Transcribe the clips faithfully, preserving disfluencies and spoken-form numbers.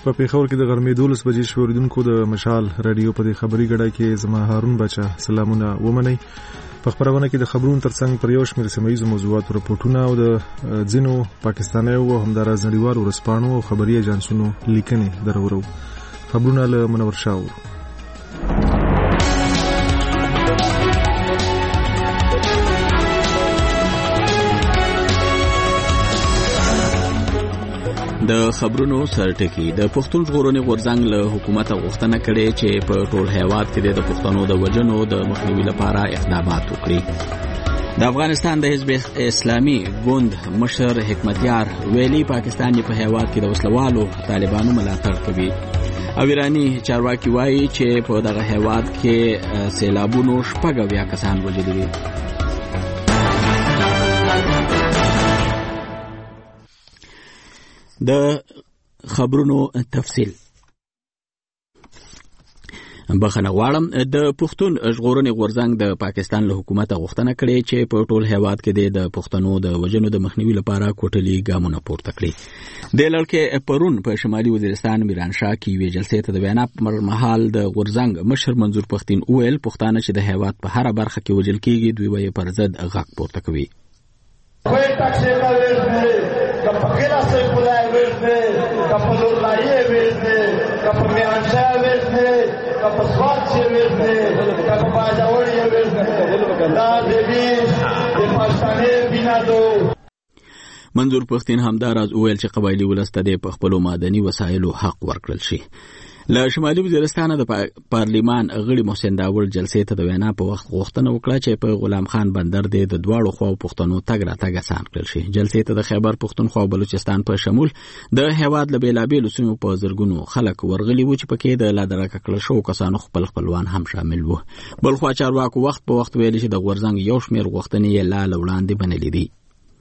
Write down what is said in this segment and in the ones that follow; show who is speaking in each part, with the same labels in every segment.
Speaker 1: په پیښور کې د غرمې دولس بجې شوې اوریدونکو د مشال رادیو په دې خبري ګډه کې زما هارون بچا سلامونه ومنئ. په خبرونه کې د خبرونو ترڅنګ پر یو شمېر سیمه‌ییزو موضوعاتو رپورټونه او د ځینو پاکستانیو او همداراز نړیوالو ورځپاڼو او خبري ایجنسونو لیکنې درورو. خبرونه له منور شاه.
Speaker 2: د خبرونو سرټکی د پښتون ژغورنې غورځنګ له حکومت غوښتنه کړې چې په ټول هیواد کې د پښتنو د وجنو د مخنیوي لپاره اقدامات وکړي. د افغانستان د حزب اسلامي ګوند مشر حکمتیار ویلي پاکستان په هیواد کې د وسلوالو طالبانو ملاتړ کوي. او ایرانی چارواکي وایي چې په دغه هیواد کې سیلابونو شپږ اویا کسان وژلي دي. د خبرونو تفصیل بخښنه غواړم. د پښتون ژغورنې غورځنګ د پاکستان له حکومت غوښتنه کړې چې په ټول هیواد کې د پښتنو د وژنو د مخنیوي لپاره کوټلي ګامونه پورته کړي. د لړکې پرون په شمالي وزیرستان میرانشاه کې یوې جلسې ته د وینا پر مهال د غورځنګ مشر منظور پښتين وویل پښتانه چې د هیواد په هر برخه کې وژل کېږي دوی به پر ضد غږ پورته کوي.
Speaker 3: کپکلا سے بلائے ویسے کپلور لائے ویسے کپ میانشا ویسے کپ سواد سے ویسے کپ باجاوڑی ویسے دا دیوی د پاکستاني بنا دو.
Speaker 2: منظور پښتين همداراز وویل چې قبایلی ولسته د خپل مدني وسایلو حق ورکړل شي. له شمالي وزیرستان د پارلیمان غړي محسن داور جلسې ته د وینا په وخت غوښتنه وکړه چې په غلام خان بندر د دواړو خواو پښتنو تګ راتګ آسان کړل شي. جلسې ته د خیبر پښتونخوا او بلوچستان په شمول د هیواد له بیلابیلو سیمو په زرګونو خلک ورغلي وو چې پکې د لادرکه کړل شو کسانو خپل خپلوان هم شامل وو. بلخوا چارواکو وخت په وخت ویلي چې د غورځنګ یو شمېر غوښتنې یې لا وړاندې بنلې دي.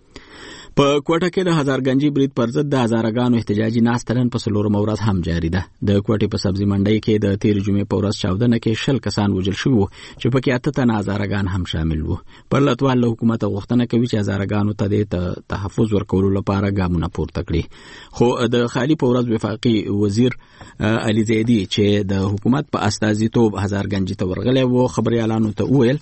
Speaker 2: په کوټه کې د هزارګنجي برید پر ضد د هزارګانو احتجاجي ناسته نن په څلورمه ورځ هم جاري ده. د کوټې په سبزي منډۍ کې د تېرې جمعې په ورځ چاودنه کې شل کسان وژل شوي وو چې پکې اته تنه هزارګان هم شامل وو. پرلتوال له حکومت غوښتنه کوي چې هزارګانو ته د تحفظ ورکولو لپاره ګامونه پورته کړي. خو د خالي په ورځ وفاقي وزیر علي زیدي چې د حکومت په استازیتوب هزارګنجي ته ورغلی وو خبريالانو ته وویل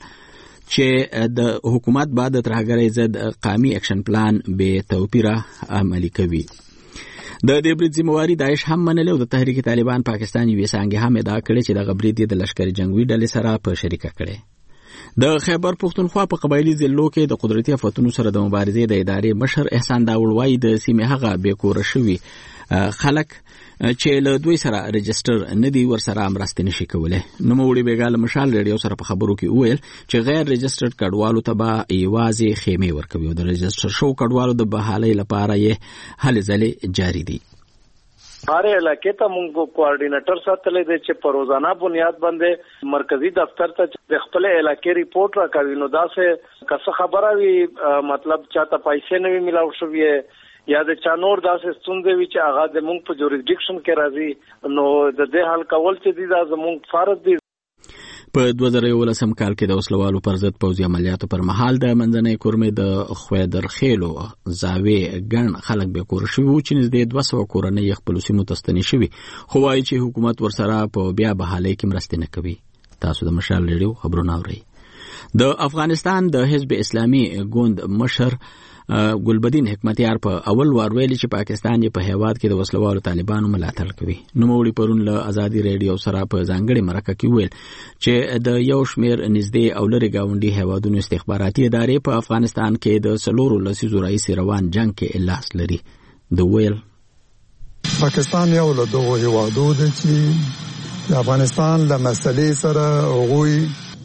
Speaker 2: چې د حکومت بعد د ترهګرۍ ضد قومي اکشن پلان به توپیره عملي کوي. د دې برید ذمہواری داعش هم منلې او د تحریک طالبان پاکستان یوې څانګې هم ادعا کړې چې د برید د لشکري جنگوي ډلې سره په شریکه کړي. د خیبر پښتونخوا په قبایلی ضلعو کې د قدرتي آفتونو سره د مبارزې د ادارې مشر احسان داول وایي د سیمې هغه بې کوره شوي خلک چې له دوی سره رجستر نه دي ورسره مرسته نشي کولای. نوموړي بیګاله مشال ریډیو سره په خبرو کې وویل چې غیر رجسترډ کډوالو ته به یوازې خیمې ورکوي او د رجستر شو کډوالو د بحالۍ لپاره یې هلې ځلې جاري دي.
Speaker 4: هر علاقې ته موږ کوارډینیټر ساتلې دي چې په روزانه بنیاد باندې مرکزی دفتر ته د خپل علاقې ریپورت راکوي. نو دا څه کڅ خبره وي مطلب چاته پیسې نه وي ملاو شوی یا د چانور داسې ستونزې وي چې هغه د موږ په جوریسډکشن کې راځي نو د دې حل کول چې دي دا زموږ فرض دي.
Speaker 2: په دوه زره یولسم کال کې د وسلوالو پر ضد پوځي عملیاتو پر مهال د منځنۍ کورمې د خویدرخیلو زاویې ګڼ خلک بې کوره شوي وو چې نږدې دوه سوه کورنۍ خپلو سیمو ته ستنې شوي خو وایي چې حکومت ورسره په بیا بحالۍ کې مرستې نه کوي. تاسو د مشال ریډیو خبرونه اورئ. د افغانستان د حزب اسلامي ګوند مشر ګلبدین حکمتیار په اول وار ویلي چې پاکستان په هیواد کې د وسلوالو طالبانو ملاتړ کوي. نوموړي پرون له ازادي ریډیو سره په ځانګړې مرکه کې ویل چې د یو شمېر نږدې او لرې ګاونډي هیوادونو استخباراتي ادارې په افغانستان کې د څلورو لسیزو راهیسې روان جنګ کې لاس لري. د ویل
Speaker 5: پاکستان یو له دغو هیوادو دی چې د افغانستان له مسلې سره هغوی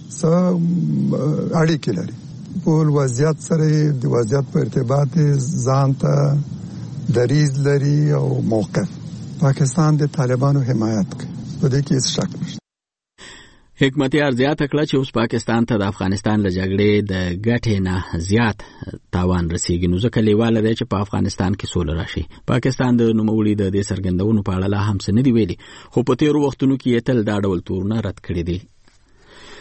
Speaker 5: څه اړیکې لري. په وضعیت سره د وضعیت په ارتباط ځان ته دریز لري او موقف. پاکستان د طالبانو حمایت کوي په دې کې هیڅ شک نشته.
Speaker 2: حکمتیار زیاته کړه چې اوس پاکستان ته د افغانستان له جګړې د ګټې نه زیات تاوان رسیږي نو ځکه لیواله دی چې په افغانستان کې سوله راشي. پاکستان د نوموړي د دې څرګندونو په اړه لا هم څه نه دي ویلي خو په تېرو وختونو کې یې تل دا ډول تورونه رد کړي دي.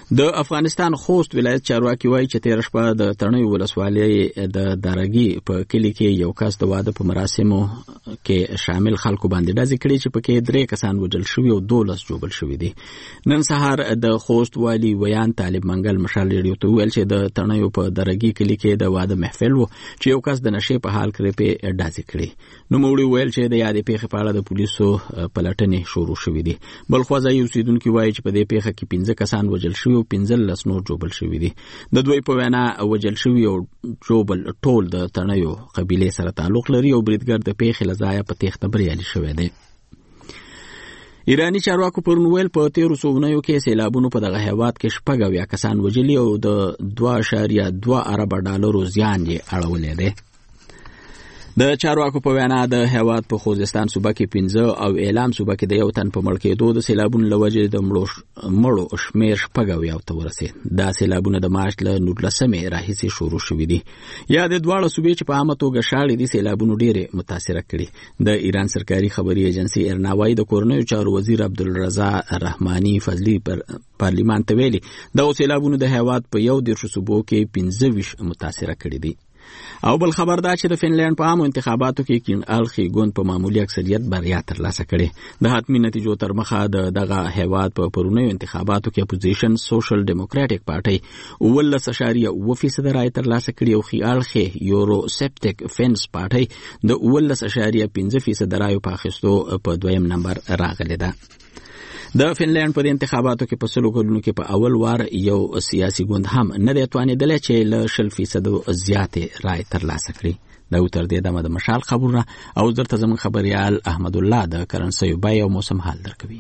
Speaker 2: د افغانستان خوست ولایت چارواکي وایي چې تیر شپه د تڼیو ولسوالۍ د دارګي په کلي کې یو کس د واده په مراسمو کې شامل خلکو باندې ډزې کړې چې پکې درې کسان وژل شوي او دولس ژوبل شوي دي. نن سهار د خوست والي ویان طالب منګل مشال ریډیو ته وویل چې د تڼیو په دارګي کلي کې د واده محفل و چې یو کس د نشې په حال کې په ډزې کړې. نوموړي وویل چې د یادې پیښې په اړه د پولیسو پلټنې شروع شوې دي. بل خوا ځایي اوسېدونکي وایي چې په دې پیښه کې پنځه کسان وژل شوي او پنځلس نور جوبل شوي دي. د دوی په وینا وژل شوي او جوبل ټول د تڼیو قبیلې سره تعلق لري او بریدګر د پیښې له ځایه په تېښته بریالي شوی دی. ایرانی چارواکو پرون ویل په تیرو څو اونیو کې سیلابونو په دغه هیواد کې شپږ اویا کسان وژلي او د دوه اعشاریه دوه اربه ډالرو زیان یې اړولی دی. د چارواکو په وینا د هیواد په خوزستان صوبه کې پنځه او اعلام صوبه کې د یو تن په مړ کېدو د سیلابونو له وجې د مړو شمېر شپږ اویاو ته ورسېد. دا سیلابونه د مارچ له نولسمې راهیسې شروع شوي دي. یا د دواړه صوبې چې په عامه توګه شاړې دي سیلابونو ډېرې متاثره کړي. د ایران سرکاري خبري ایجنسي ارنا وایي د کورنیو چارو وزیر عبدالرضا رحماني فضلي پر پارلیمان ته ویلي دغو سیلابونو د هیواد په یو دېرشو صوبو کې پنځه ویشت متاثره کړي دي. او بل خبر دا چې د فنلند په عامو انتخاباتو کې کین الخي ګوند په معمولی اکثریت بریا ترلاسه کړې. د حتمي نتیجو تر مخه د دغه هیواد په پرونیو انتخاباتو کې اپوزیشن سوشل ډیموکراټک پارټي اوولس اعشاریه اوه فیصده رای ترلاسه کړي او خي الخي یورو سپټک فینس پارټي د اوولس اعشاریه پنځه فیصده رایو په اخیستو په دویم نمبر راغلې ده. د فنلند په انتخاباتو کې په سلو کلونو کې په اول وار یو سیاسي ګوند هم نه دی توانېدلی چې له شل فیصدو زیاتې رای ترلاسه کړي. دا تر دې دمه د مشال خبرونه او درته زموږ خبریال احمد الله د کرنسیو بیې او موسم حال درکوي.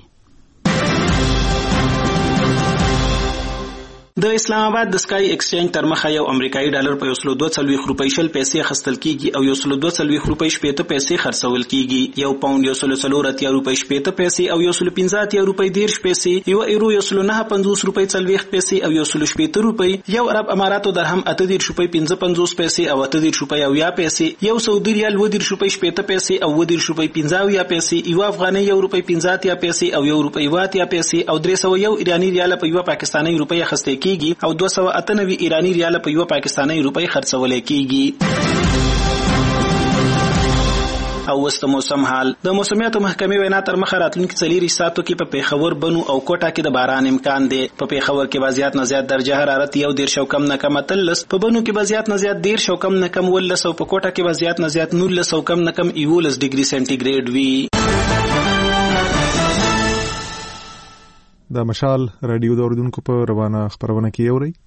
Speaker 6: د اسلام آباد د سکای ایکسچینج تر مخه یو امریکایي ډالر په یو سل دوه څلوېښت روپۍ شل پیسې اخیستل کیږي او یو سل دوه څلوېښت روپۍ شپېته پیسې خرڅول کیږي. یو پاونډ یو سل څلور اتیا روپۍ شپېته پیسې او یو سل پنځه اتیا روپۍ دېرش پیسې، یو ایرو یو سل نهه پنځوس روپۍ څلوېښت پیسې او یو سل شپېته روپۍ، یو عرب اماراتو درهم اته دېرش روپۍ پنځه پنځوس پیسې او اته دېرش روپۍ اویا پیسې، یو سعودي ریال اوه دېرش روپۍ شپېته پیسې او اوه دېرش روپۍ پنځه اویا پیسې، یو افغانۍ یو روپۍ پنځه اتیا پیسې او یو روپۍ اوه اتیا پیسې او درې سوه یو ایراني ریال په یو پاکستاني روپۍ اخیستل کیږي او دوه سوه اته نوي ایرانی ریال په یو پاکستاني روپۍ خرڅول کیږي. او وست موسم حال د موسمیاتو محکمې وینا تر مخه راتلونکي څلور ساعتو کې په پیښور بنو او کوټه کې د باران امکان دی. په پیښور کې وضعیت نه زیات درجه حرارت یو دېرش او کم نه کم اتلس، په بنو کې وضعیت نه زیات دېرش او کم نه کم ولس او په کوټه کې وضعیت نه زیات نولس او کم نه کم یولس ډیګري سنټیګریډ وي.
Speaker 1: د مشال رادیو د اوریدونکو په روانه خبرونه کې اوري.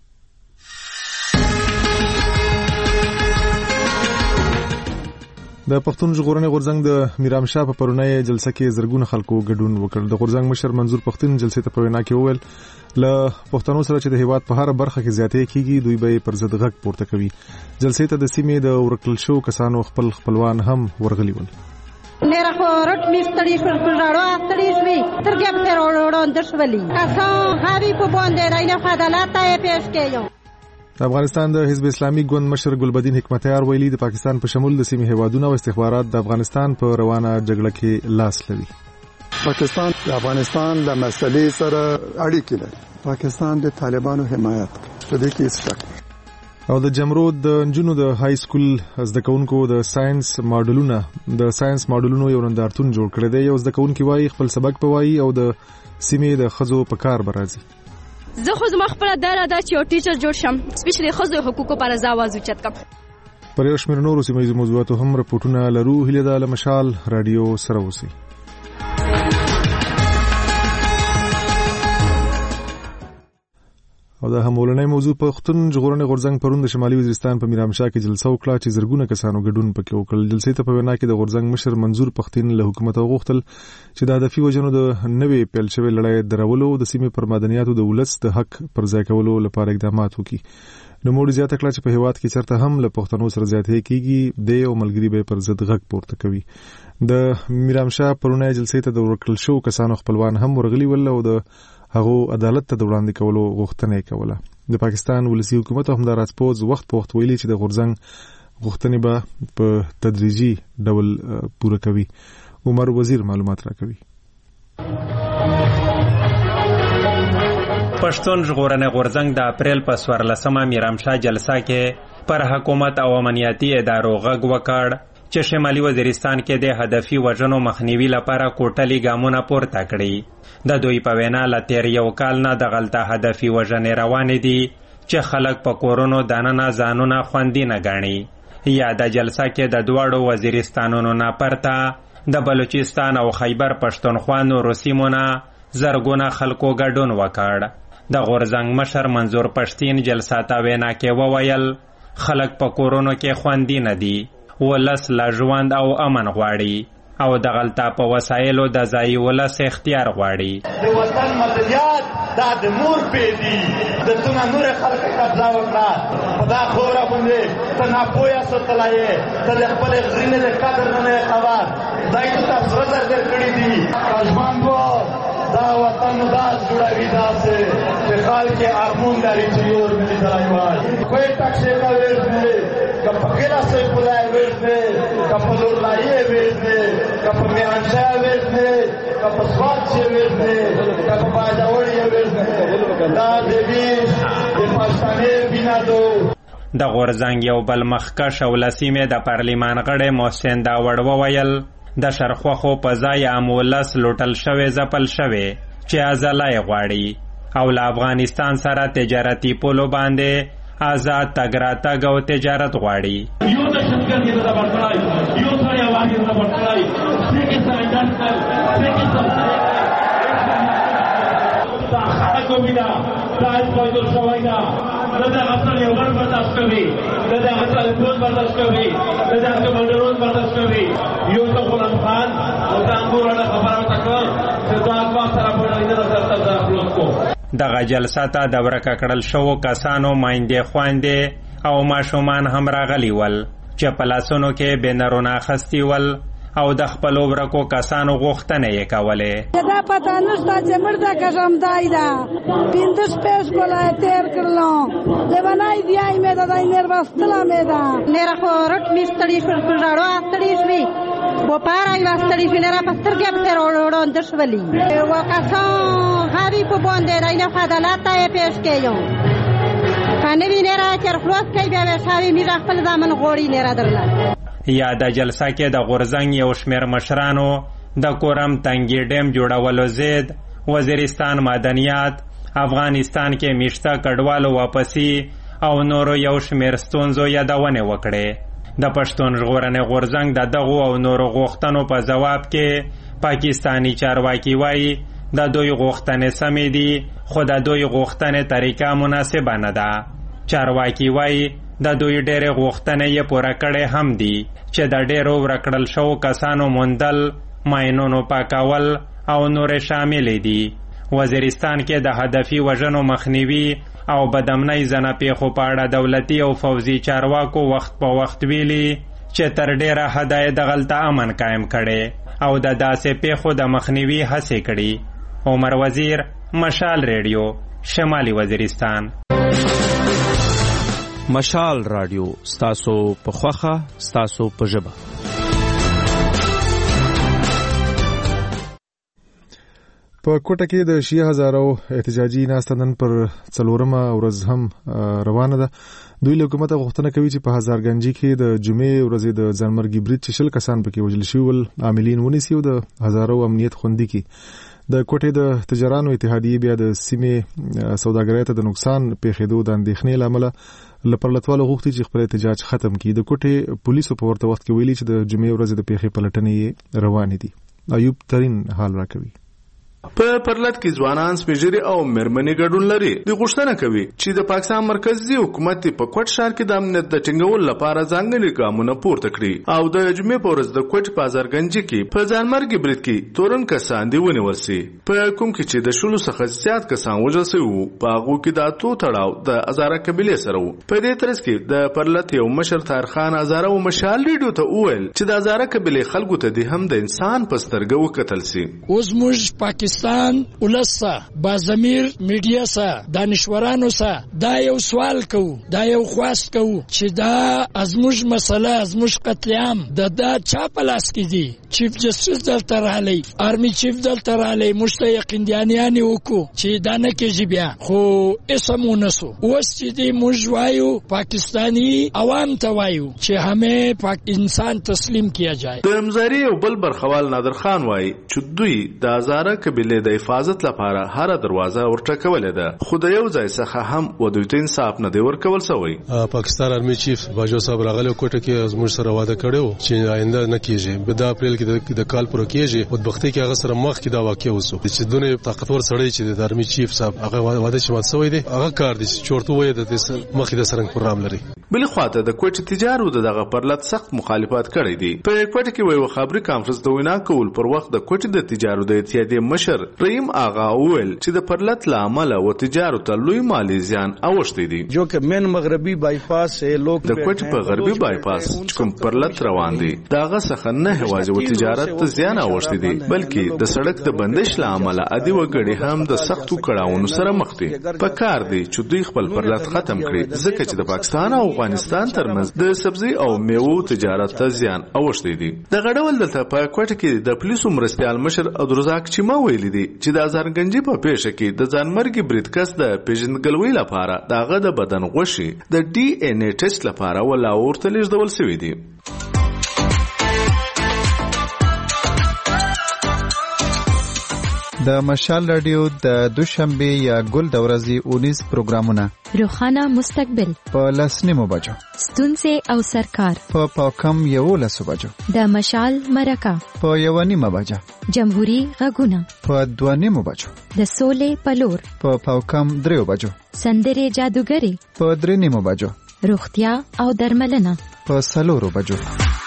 Speaker 1: د پښتون ژغورنې غورځنګ د میرامشاه په پرونی جلسه کې زرګونه خلکو ګډون وکړ. د غورځنګ مشر منظور پښتون جلسې ته په وینا کې وویل له پښتنو سره چې د هیواد په هر برخه کې زیاتې کیږي دوی به پر ضد غږ پورته کوي. جلسې ته د سیمې د ورکل شو کسانو خپل خپلوان هم ورغلي ول.
Speaker 7: میرا خو رټ میستړی پر راړو استړی شوی ترګه په راړو اندر شولي کاسو هاري په باندې راینه عدالت ته پیش کېو.
Speaker 1: د افغانستان د حزب اسلامي ګوند مشر ګلبدین حکمتیار ویلي د پاکستان په شمول د سیمې هیوادونو او استخبارات د افغانستان په روانه جګړه کې لاس لري.
Speaker 5: پاکستان د افغانستان د مسلې سره اړیکې لري. پاکستان د طالبانو حمایت کوي. په دې کې څه
Speaker 1: او د جمرود د نجونو د های سکول زده کوونکو د ساينس ماډلونه د ساينس ماډلونو یو نندارتون جوړ کړی دی. یو زده کوونکی وایي خپل سبق په وایي او د سیمې د خزو په کار برازي.
Speaker 8: زه خو زما خپله دره ده چې یو ټیچر جوړ شم سپیشلی ښځو حقوقو پر زه آواز اوچت کړم.
Speaker 1: پر یو شمېر نورو سیمه ییزو موضوعاتو هم رپورټونه لرو. هیله ده له مشال رادیو سره اوسئ. او د همولنۍ موضوع پښتون ژغورنې غورځنګ پرون د شمالي وزیرستان په میرامشاه کې جلسه وکړه چې زرګونه کسانو ګډون پکې وکړل. جلسې ته په وینا کې د غورځنګ مشر منظور پښتين له حکومت غوښتل چې د هدفي وجنو د نوې پیل شوې لړۍ درولو د سیمې پر مدنیاتو د ولس د حق پر ځای کولو لپاره اقدامات وکړي. نو موږ زیاته کړه چې په هیواد کې چرته هم له پښتنو سره زیاتې کیږي د یو ملګری به پر ضد غږ پورته کوي. د میرامشاه پرونی جلسې ته د ورکل شو کسانو خپلوان هم ورغلي ول او د هغه عدالت ته وړاندې کولو غوښتنه کوله. د پاکستان ولسی حکومت هم د راتپوز وخت په وخت ویلي چې د غورځنګ غوښتنې به په تدریجي ډول پوره کوي. عمر وزیر معلومات راکوي.
Speaker 9: پښتون ژغورنې غورځنګ د اپریل په څوارلسمه میرامشاه جلسه کې پر حکومت او امنیتي ادارو غږ وکړ چې شمالي وزیرستان کې د هدفي وژنو مخنیوي لپاره کوټلي ګامونه پورته کړي. د دوی په وینا له تیر یو کال نه دغلته هدفي وژنې روانې دي چې خلک په کورونو دننه ځانونه خوندي نه ګڼي. یا د جلسه کې د دواړو وزیرستانونو نه پرته د بلوچستان او خیبر پښتونخوا نورو سیمو نه زرګونه خلکو ګډون وکړ. د غورځنګ مشر منظور پښتین جلسه ته وینا کې وویل خلک په کورونو کې خوندي نه دي، ولس لا ژوند او امن غواړي او دغلته په وسایلو د ځایي ولس اختیار غواړي.
Speaker 3: د وطن مدنیات دا د مور پیدي د تونه نور خلک قبضه وکړه په دا خوره باندې ته ناپوهه ساتلی یې، ته د خپلې غرینې د قدر نه نه خبر دای ته تا سره زر در کړي دي. ژوند دا وطن دا جوړوي داسې چې خلک یې ارمون لري چې یور ملي ځای وایي. کوی ټکسې کا ویش دی که په قلعه سیف الله ویش دی که په لورلایې ویش دی که په میرانشاه ویش دی که په سوات چې ویش دی که په باجوړ ویش دی دا د ویش د پښتنې بنا دو.
Speaker 9: د غورځنګ یو بل مخکښ او لسیمې د پارلیمان غړی محسن داوړ وویل د شرخوخو په ځای عام ولس لوټل شوی ځپل شوی چې ازله غواړي او له افغانستان سره تجارتي پولو باندې آزاد تګ راتګ او تجارت غواړي.
Speaker 10: یو دهشتګرد یې دغه ورکړی، یو سړی اواز یې دغه ورکړی، څنګه سرنډر کړ، څنګه سرنډر دا خلکو بنا دا پایدل شوی نه د دغه سړی یو غړ برداشت کوي، د دغه سړی ټول برداشت کوي، د دغه کمانډرون برداشت کوي. یو ته غلام خان او د انګورانه خبره وته کړه چې دا اقوا سره په دې نظر ته خلاص کو.
Speaker 9: دغه جلسه ته د ورکه کړل شوو کسانو مایندې خویندې او ماشومان هم راغلي ول چې په لاسونو کې بینرونه اخیستي ول او د خپلو ورکو کسانو غوښتنې یې کولې.
Speaker 11: دا پته نشته چې مړده کږم دای ده پنځه شپې ښکلا یې تېر کړلو لیونی دیای مې ده دی مېربستله مې ده
Speaker 7: نېره خو رټ مې ستړي شول په ژړو ستړي شوې بپاره یوه ستړي شوې نېره په سترګې پسې ړانده شولي و کسان غوي په باندې دی نه عدالت ته یې پیش کړو که نه وي نېره چې خلاص کوي بیا به شاوي میږه خپل زامن غواړي نېره درله.
Speaker 9: یا د جلسه کې د غورځنګ یو شمیر مشرانو د کورم تنګي ډیم جوړولو ضد وزیرستان معدنیات افغانستان کې میشته کډوالو واپسی او نورو یو شمیر ستونزو یادونه وکړې. د پښتون ژغورنې غورځنګ د دغو او نورو غوښتنو په ځواب کې پاکستانی چارواکي وایي د دوی غوښتنې سمې دي خو د دوی غوښتنې طریقه مناسبه نه ده. چارواکي وایي د دوی ډېرې غوښتنې یې پوره کړې هم دي چې د ډېرو ورکړل شوو کسانو موندل، ماینونو پاکول او نورې شاملې دي. وزیرستان کې د هدفي وژنو مخنیوي او بدامنۍ زنه پیښو په اړه دولتي او فوزي چارواکو وخت په وخت ویلي چې تر ډېره حده یې دغلته امن قایم کړی او د داسې پیښو د مخنیوي هڅې کړي. عمر وزیر، مشال ریډیو، شمالي وزیرستان.
Speaker 12: مشال رادیو ستاسو په خوخه ستاسو په ژبه.
Speaker 1: په کوټه کې د شیعه هزارو احتجاجي ناسته نن پر څلورمه ورځ هم روانه ده. دوی له حکومت غوښتنه کوي چې په هزارګنجي کې د جمعې ورځې د ځانمرګي برید چې شل کسان پکې وژل شوي ول عاملین ونیسي او د هزارو امنیت خوندي کړي. د کوټې د تجارانو اتحادیې بیا د سیمې سوداګرۍ ته د نقصان پیښېدو د اندېښنې له امله له پرلتوالو غوښتي چې خپل احتجاج ختم کړي. د کوټې پولیسو په ورته وخت کې ویلي چې د جمعې ورځې د پیښې پلټنې روانې دي. ایوب ترین حال راکوي.
Speaker 13: په پرلط کې ځوانان سپېژري او مېرمنې ګډون لري. د غوښتنه کوي چې د پاکستان مرکزي حکومت په کوټ ښار کې د امنیت د ټینګولو لپاره ځانګړي ګامونه پورته کړي او د جمعې په ورځ د کوټ په هزارګنجي کې په ځانمرګي برید کې تورن کسان دي ونیول سي. په کوم کې چې د شلو څخه زیات کسان وژل سوي وو په هغو کې د اتو تړاو د هزاره قبیلې سره وو. په دې ترڅ کې د پرلط یو مشر طاهرخان هزاره و مشال ریډیو ته وویل چې د هزاره قبیلې خلکو ته د هم د انسان په سترګه وکتل سي.
Speaker 14: اوس موږ پاکستان پاکستان ولسا بازمیر میډیا سا دانشورانو سا دا یو سوال کو دا یو خواست کو چې دا ازموج مسله ازموج قتل عام د دا چا پلاس کې دي چیف جسټس دلته رالی آرمی چیف دلته رالی مشته یقیندیانیانی وکړو چې دا نه کېږي بیا خو اسمونه سو اوس چې دی موږ وایو پاکستانی عوام ته وایو چې همه پاک انسان تسلیم کیا جائے.
Speaker 13: د مزاری او بل برخوال نادر خان وایي چې دوی د هزاره قبیله د حفاظت لپاره هر دروازه ورټکولې ده خو د یو ځای څخه هم ودوی ته انصاف نه دی ورکول شوی.
Speaker 15: پاکستان آرمی چیف باجو صاحب راغلی کوټه کې زموږ سره وعده کړو چې آینده نه کیږي په د اپریل کې د کال پر کېږي بدبختی کې هغه سره مخ کې دا واقع وسو چې دونه طاقتور سړی چې د آرمی چیف صاحب هغه وعده چې مات شوی دی هغه کار دي چې چورته وای د مخ د سرنګ پروګرام لري.
Speaker 13: بل خواته د کوټ تجارت دغه پرلط سخت مخالفت کړی دی. په کوټ کې وی خبري کانفرنس د وینا کول پر وخت د کوټ د تجارت د اتحادیې مشر رحیم آغا ویل چې د پرلط لامل او تجارت لوی مالی زیان اوښتي دي
Speaker 16: جو که من مغربي بایپاس لوک
Speaker 13: د کوټ په غربي بایپاس کوم پرلط روان دي داغه څخه نه هواځي و تجارت ته زیان اوښتي دي بلکې د سړک د بندش لامل ادي وګړي هم د سختو کړهونو سره مخ دي. په کار دي چې دوی خپل پرلط ختم کړي ځکه چې د پاکستان او افغانستان ترمنځ د سبزی او میوو تجارت ته زیان اوښتي دي. د غړول دلته په کوټ کې د پولیسو مرستيال مشر عبدالرزاق چیما ویلي دي چې د ازارګنجي په پیښه کې د ځانمرګي بریدکس د پیژندګلوي لپاره دغه د بدن غوښي د ډي ان اي ټیسټ لپاره ولا ورته لیږدول شوی دی.
Speaker 17: د مشال رادیو د دوشنبه یا ګل د ورځې اونیس پروګرامونه
Speaker 18: روخانه مستقبل
Speaker 17: په لسنیمو بجو
Speaker 18: ستونزې او سرکار
Speaker 17: په پاکم یو لسو بجو
Speaker 18: د مشال مرکه
Speaker 17: په یو نیمه بجه
Speaker 18: جمهوریت غږونه
Speaker 17: په دوه نیمو بجو
Speaker 18: د سولې پلور
Speaker 17: په پاکم دریو بجو
Speaker 18: سندرې جادوګری
Speaker 17: په درې نیمو بجو
Speaker 18: روغتیا او درملنه
Speaker 17: په سلورو بجو.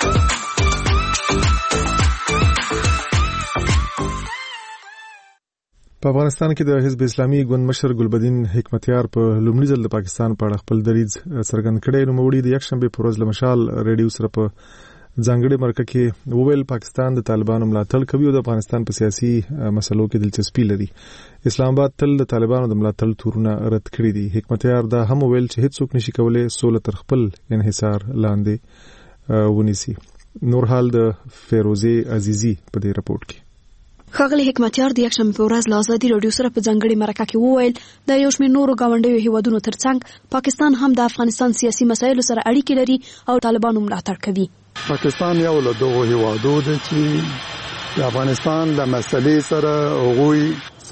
Speaker 1: په افغانستان کې د حزب اسلامي ګوند مشر ګلبدین حکمتیار په لومړي ځل د پاکستان په اړه خپل دریځ څرګند کړی. نو موړي د یکشنبه په ورځ له مشال ریډیو سره په ځانګړي مرکه کې وویل پاکستان د طالبانو ملاتړ کوي او د افغانستان په سیاسي مسلو کې دلچسپي لري. اسلام آباد تل د طالبانو د ملاتړ تورونه رد کړی دي. حکمتیار دا هم وویل چې هیڅوک نشي کولای سوله تر خپل انحصار لاندې ونیسي. نور حال د فیروزه عزیزی په دې رپورت کې.
Speaker 19: ښاغلی حکمتیار د یکشنبه په ورځ له ازادي راډیو سره په ځانګړي مرکه کې وویل د یو شمېر نورو ګاونډیو هیوادونو ترڅنګ پاکستان هم د افغانستان سیاسي مسایلو سره اړیکې لري او طالبانو ملاتړ کوي.
Speaker 5: پاکستان یو له دغو هیوادو دی چې د افغانستان له مسلې سره هغوی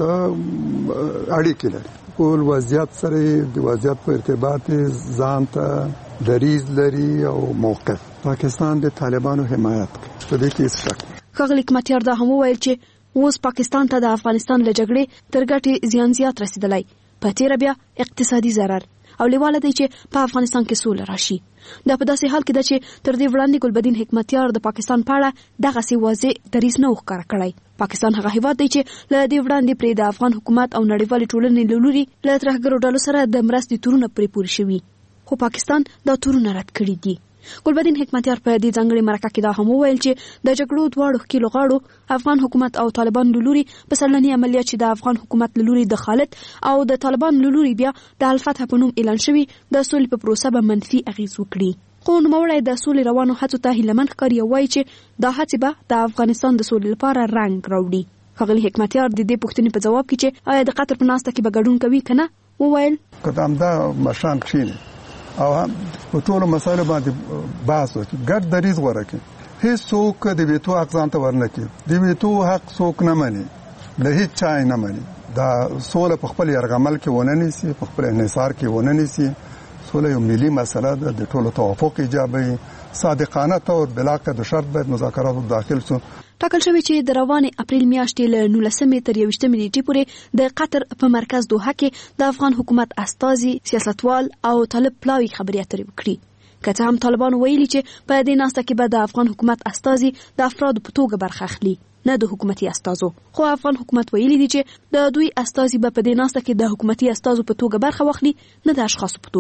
Speaker 5: څه اړیکې لري. ټول وضعیت سره د وضعیت په ارتباط ځان ته دریځ لري او موقف. پاکستان د طالبانو حمایت کوي په دې کې هیڅ شک نه.
Speaker 19: ښاغلی حکمتیار دا هم وویل چې اوس پاکستان ته د افغانستان له جګړې تر ګټې زیان زیات رسیدلی په تیره بیا اقتصادي ضرر او لیواله دی چې په افغانستان کې سوله راشي. دا په داسې حال کې ده چې تر دې وړاندې ګلبدین حکمتیار د پاکستان په اړه دغسې واضح دریځ نه و ښکاره کړی. پاکستان هغه هیواد دی چې له دې وړاندې پرې د افغان حکومت او نړیوالې ټولنې له لوري له ترهګرو ډلو سره د مرستې تورونه پرې پورې شوي خو پاکستان دا تورونه رد کړي دي. ګلبدین حکمتیار په دې ځانګړي مرکه کې دا هم وویل چې د جګړو دواړو ښکیلو غاړو افغان حکومت او طالبان له لوري په سرلني عملیات چې د افغان حکومت له لوري د خالد او د طالبان له لوري بیا د الفتح په نوم اعلان شوي د سولې په پروسه به منفي اغیز وکړي. خو نوموړی د سولې روانو هڅو ته هیلهمن ښکاري او وایي چې دا هڅې به د افغانستان د سولې لپاره رنګ راوړي. ښاغلی حکمتیار د دې پوښتنې په جواب کې چې آیا د قطر په ناسته کې به ګډون کوي که نه وویل
Speaker 5: که همدا مشران کښېني او هم په ټولو مسایلو باندې بحث وکړي ګډ دریځ غوره کړي. هیڅوک د ویتو حق ځان ته ورنه کړي. د ویتو حق څوک نه مني له هیڅ چا یې نه مني. دا سوله په خپل یرغمل کې ونه نیسي په خپل انحصار کې ونه نیسي. سوله یو ملي مسله ده د ټولو توافق ایجابوي. صادقانه طور بلاقید شرط باید مذاکراتو داخل شو.
Speaker 19: ټاکل شوی چې د روانې اپریل میاشتې له نولسمې تر یوویشتمې نیټې پورې د قطر په مرکز دوحه کې د افغان حکومت استازي سیاستوال او طالب پلاوي خبرې اترې وکړي. که څه هم طالبانو ویلي چې په دې ناسته کې به د افغان حکومت استازي د افرادو په توګه برخه اخلي نه د حکومتي استازو. خو افغان حکومت ویلي دي چې د دوی استازي به په دې ناسته کې د حکومتي استازو په توګه برخه واخلي نه د اشخاصو په توګه.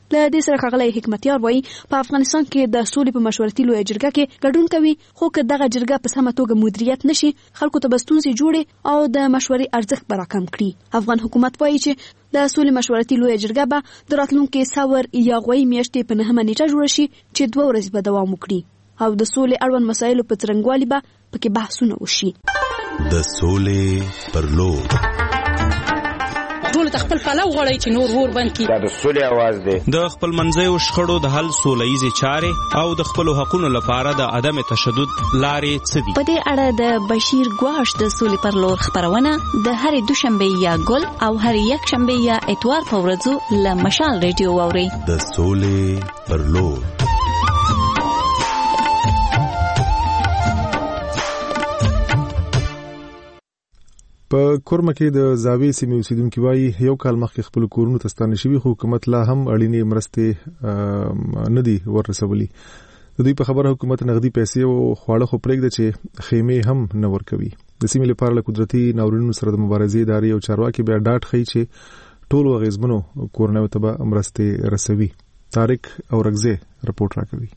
Speaker 19: له دې سره ښاغلی حکمتیار وایي په افغانستان کې د سولې په مشورتي لویه جرګه کې ګډون کوي، خو که دغه جرګه په سمه توګه مدیریت نشي خلکو ته به ستونزې جوړې او د مشورې ارزښت به راکم کړي. افغان حکومت وایي چې د سولې مشورتي لویه جرګه به د راتلونکي سور یا غوی میاشتې په نهمه نیټه جوړه شي چې دوه ورځې به دوام وکړي او د سولې اړوند مسایلو په څرنګوالي به پکې بحثونه وشي.
Speaker 20: د سولې پر لور
Speaker 21: ټول خپل پلو غړی چې نور ور بند کی
Speaker 22: دا د سولې आवाज دی.
Speaker 12: د خپل منځي او شخړو د حل سولهیزي چارې او د خپل حقوقو لپاره د عدم تشدد لارې څه دي.
Speaker 23: په دې اړه د بشیر ګواش د سولې پر لور خبرونه د هرې دوشنبه یا ګل او هرې یک شنبه یا اتوار په ورځو له مشال ریډیو واوري.
Speaker 20: د سولې پر لور
Speaker 1: په کورمه کې د زاوی سیمې اوسیدونکو وایي یو کال مخکې خپل کورونو ته ستانه شوي خو حکومت لا هم اړینې مرستې نه دي ورسولي. د دوی په خبره حکومت نغدي پیسې او خواړه خو پرېږده چې خیمې هم نه ورکوي. د سیمې لپاره له قدرتي ناورینونو سره د مبارزې ادارې او چارواکي بیا ډاډ ښیي چې ټولو اغېزمنو کورنیو ته به مرستې رسوي. طارق اورګزی رپورټ راکوي.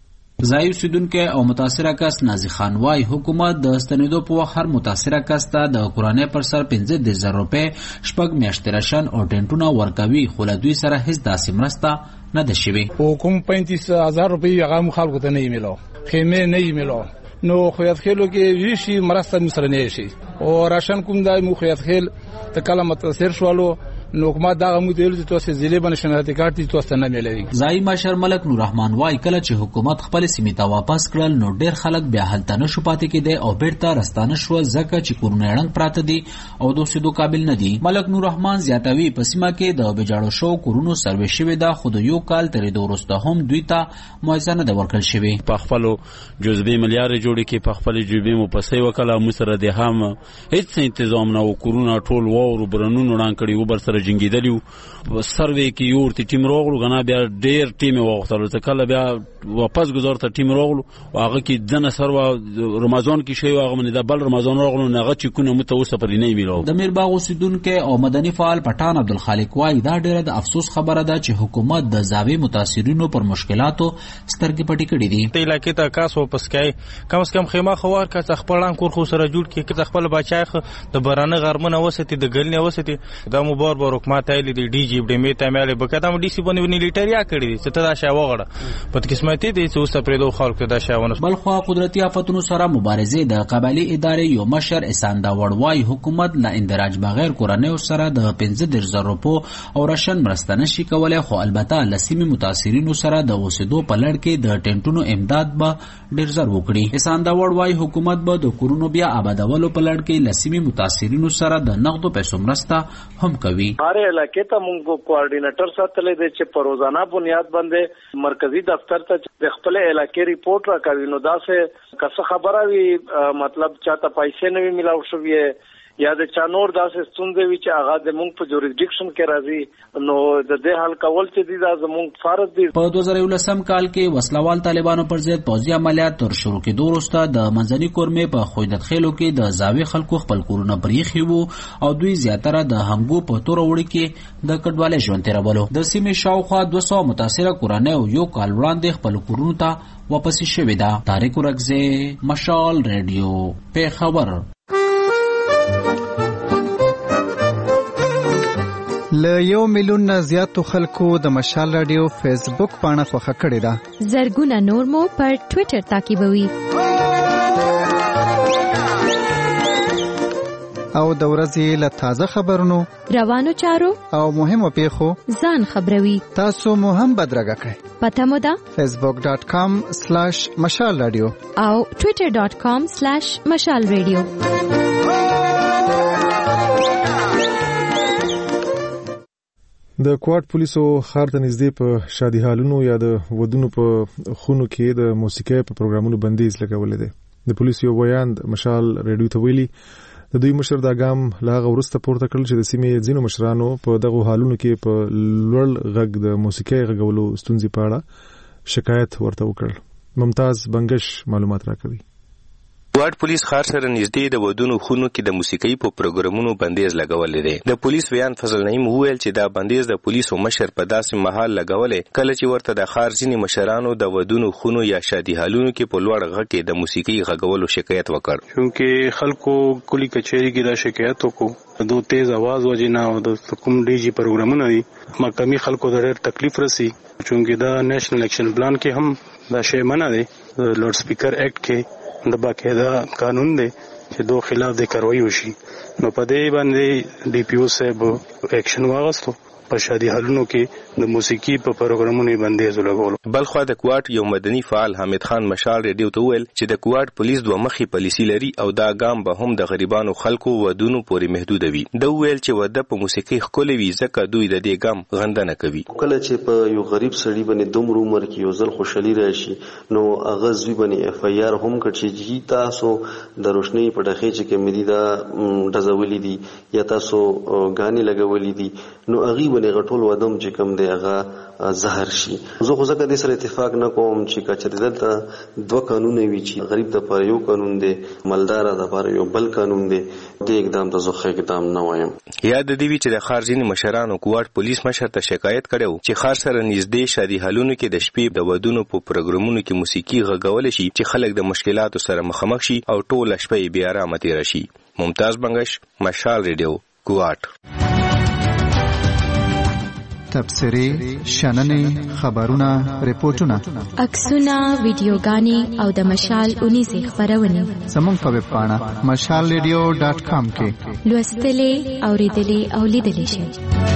Speaker 24: ځای اوسیدونکو او متاثره کس نازي خان وايي حکومت د ستنېدو په وخت هر متاثره کس ته د کورنۍ پر سر پنځه دېرش زره روپۍ شپږ میاشتې راشن او ټینټونه ورکوي، خو له دوی سره هیڅ داسې مرسته نه ده شوې.
Speaker 25: حکوم پینتیس هزار روپۍ هغه خلکو ته نه یې میلو، خیمې نه یې میلو، نو خویت خیلو کې ویشي مرسته مو سره نه شي او راشن کوم دای مو خویت خیل ته کله متاثر شوالو نو حکومت دغه مو دیل چې تاسو ضلع باندې شناختی کارت دي تاسو نه ملوي.
Speaker 24: ځای مشر ملک نور رحمان وايي کله چې حکومت خپل سیمې ته واپس کړل نو ډېر خلک بیا هلته نه شو پاتې کېدی او بیرته رستانه شو ځکه چې کورونه یې پراته دي او د اوسېدو قابل نه دي. ملک نور رحمان زیاتوي په سیمه کې د بجاړو شو کورونو سروې شوې ده خو د یو کال ترې وروسته هم دوی ته معاوضه نه ده ورکړل شوې.
Speaker 26: په خپل جزبي ملیار جوړ کې په خپل جوبې مو پسې وکړه مو سره د هم هیڅ تنظیم نه او کورونه ټول وو برنونو وړاندې کړي و بر سره جنگیدلی سروې کې یو ورته ټیم راغلو غنا بیا ډیر ټیم وغوښتل ته کله بیا واپس گزار ته ټیم راغلو هغه کې ځنه سروا رمضان کې شی هغه من د بل رمضان راغلو نه چې کو نه متوسه پر نه ویلو.
Speaker 24: د میرباغ اوسیدونکو او مدني فعال پټان عبدالخالق وايي دا ډیره د افسوس خبره ده چې حکومت د زاوی متاثرینو پر مشکلاتو سترګې پټې کړې دي.
Speaker 27: ته علاقې ته کاس واپس کای کم از کم خیمه خوار کا خپلان کور خو سره جوړ کې که خپل بچای د برانه غرمنه وستی د ګلنه وستی دا مو بار بار حکومت ایلی دی ډي جی ډي می ته ماله بکدم ډي سی باندې نیلیټریا کړی دي چې دا شی وغړه په قسمتي دي چې اوس پرې دوه خلکو دا شی ونه.
Speaker 24: بل خو قدرتي آفتونو سره مبارزه د قبایلی ادارې یو مشر اساندا وړوای حکومت لا اندراج بغیر کورنۍ سره د پنځه دېرش زره روپو او راشن مرسته نشي کولای، خو البته لسیمه متاثرینو سره د اوسېدو په لړ کې د ټینټونو امداد به ډیر زر وکړي. اساندا وړوای حکومت به د کورونو بیا آبادولو په لړ کې لسیمه متاثرینو سره د نقدو پیسو مرسته هم کوي.
Speaker 4: هر علاقې ته موږ کوارډینیټر ساتلې دي چې په روزانه بنیاد باندې مرکزی دفتر ته د خپل علاقې ریپورت راکوي. نو دا څه کڅ خبره وي مطلب چاته پیسې نه ملاو شوې یا د چانور داسې ستونزې وي چې هغه د مونږ په جوریسډکشن کې راځي نو د دې حل کول چې دي دا زموږ فرض دي.
Speaker 24: په دوه زره یولسم کال کې وسلوال طالبانو پر ضد پوځي عملیات تر شروع کېدو وروسته د منځني کورمې په خویدت خېلو کې د زاوی خلکو خپل کورونه پرېښي وو او دوی زیاتره د هنګو په تور وړي کې د کډوالۍ ژوند تېرولو. د سیمې شاوخوا دوه سوه متاثره کورنۍ یو کال وړاندې خپل کورونو ته واپسې شوې ده. طارق اورګزی، مشال ریډیو، پیښور.
Speaker 17: له یو میلیون نه زیاتو خلکو د مشال رادیو فیسبوک پاڼه خوښه کړې ده.
Speaker 18: زرګونه نور مو پر ټوئیټر تعقیبوي.
Speaker 17: او د ورځې له تازه خبرونو،
Speaker 18: روانو چارو
Speaker 17: او مهمو پیښو
Speaker 18: ځان خبروي.
Speaker 17: تاسو مو هم بدرګه کړئ.
Speaker 18: پته مو ده
Speaker 17: فیسبوک ډاٹ کام سلیش مشال رادیو
Speaker 18: او ټوئیټر ډاٹ کام سلیش مشال رادیو.
Speaker 1: د کوارټ پولیسو ښار ته نږدې په شادي هالونو یا د ودونو په خونو کې د موسیقۍ په پروګرامونو بندیز لګولې ده. د پولیسو یو بیان مشال ریډیو ته ویلي د دوی مشر دا ګام لا غورسته پورته کړل چې د سیمې ځینو مشرانو په دغه حالونو کې په لوړ غږ د موسیقۍ غږولو ستونزې په اړه شکایت ورته وکړ. ممتاز بنگش معلومات راکوي.
Speaker 2: کوټ پولیس ښار سره نږدې د ودونو خونو کې د موسیقۍ په پروګرامونو بندیز لګولې دی. د پولیس ویان فضل نعیم وویل چې دا بندیز د پولیسو مشر په داسې مهال لګولې کله چې ورته د ښار ځینې مشرانو د ودونو خونو یا شادي هالونو کې په لوړ غږ کې د موسیقۍ غږولو شکایت وکړ.
Speaker 3: چونکې خلکو کلی کچهری کې دا شکایت وکړو دو تیز आवाज وجینا او د کوم ډي جي پروګرامونه دي مقامی خلکو ته ډېر تکلیف رسی. چونکې دا نېشنل اکشن پلان کې هم دا شی منع دی. لوډ سپیکر اکټ کې د باقاعده قانون دی چې دو خلاف د کاروایی وشي. نو په دې باندې ډي پی او صاحب اکشن واغستو په شادي حالونو کې د موسیقي په پروګرامونو بندیز لګول.
Speaker 2: بلخوا د کوټ یو مدني فعال حمید خان مشال ریډیو ته ویل چې د کوټ پولیس دوه مخي پالیسي لري او دا ګام به هم د غریبانو خلکو ودونو پورې محدود وي. دا ویل چې وده په موسیقي خولې وي ځکه دوی د دې ګام غندنه کوي.
Speaker 6: کله چې په یو غریب سړي باندې دومره عمر کې یو ځل خوشحالي راشي نو هغه زوی باندې اف ای آر هم کړي چې تاسو د روشنی په ډخې چې کمدي دا ډزولې دي یا تاسو غاني لګولې دي نو هغه باندې غټول ودم چې کم دی هغه زهر شي. زه خو ځکه د سره اتفاق نه کوم چې کچته دلته دوه قانون وي چې غریب د پر یو قانون دی مالدار د پر یو بل قانون دی. د اقدام د زخه اقدام نه وایم.
Speaker 2: یاد دی چې د خارجینی مشرانو کوټ پولیس مشر ته شکایت کړو چې خار سره نږدې شادي حالونو کې د شپې د ودونو په پروګرامونو کې موسیقي غږول شي چې خلک د مشکلاتو سره مخامخ شي او ټول شپه بیا آرام تیر شي. ممتاز بنگش، مشال ریډیو، کوټ.
Speaker 17: تبصرې، شننې، خبرونه، ریپورتونه،
Speaker 18: عکسونه، ویډیوګانې او د مشال اونیزې خپرونې
Speaker 17: زموږ په ویب پاڼه مشال ریډیو ډاټ کام کې
Speaker 18: لوستلې، اورېدلې او لیدلې شئ.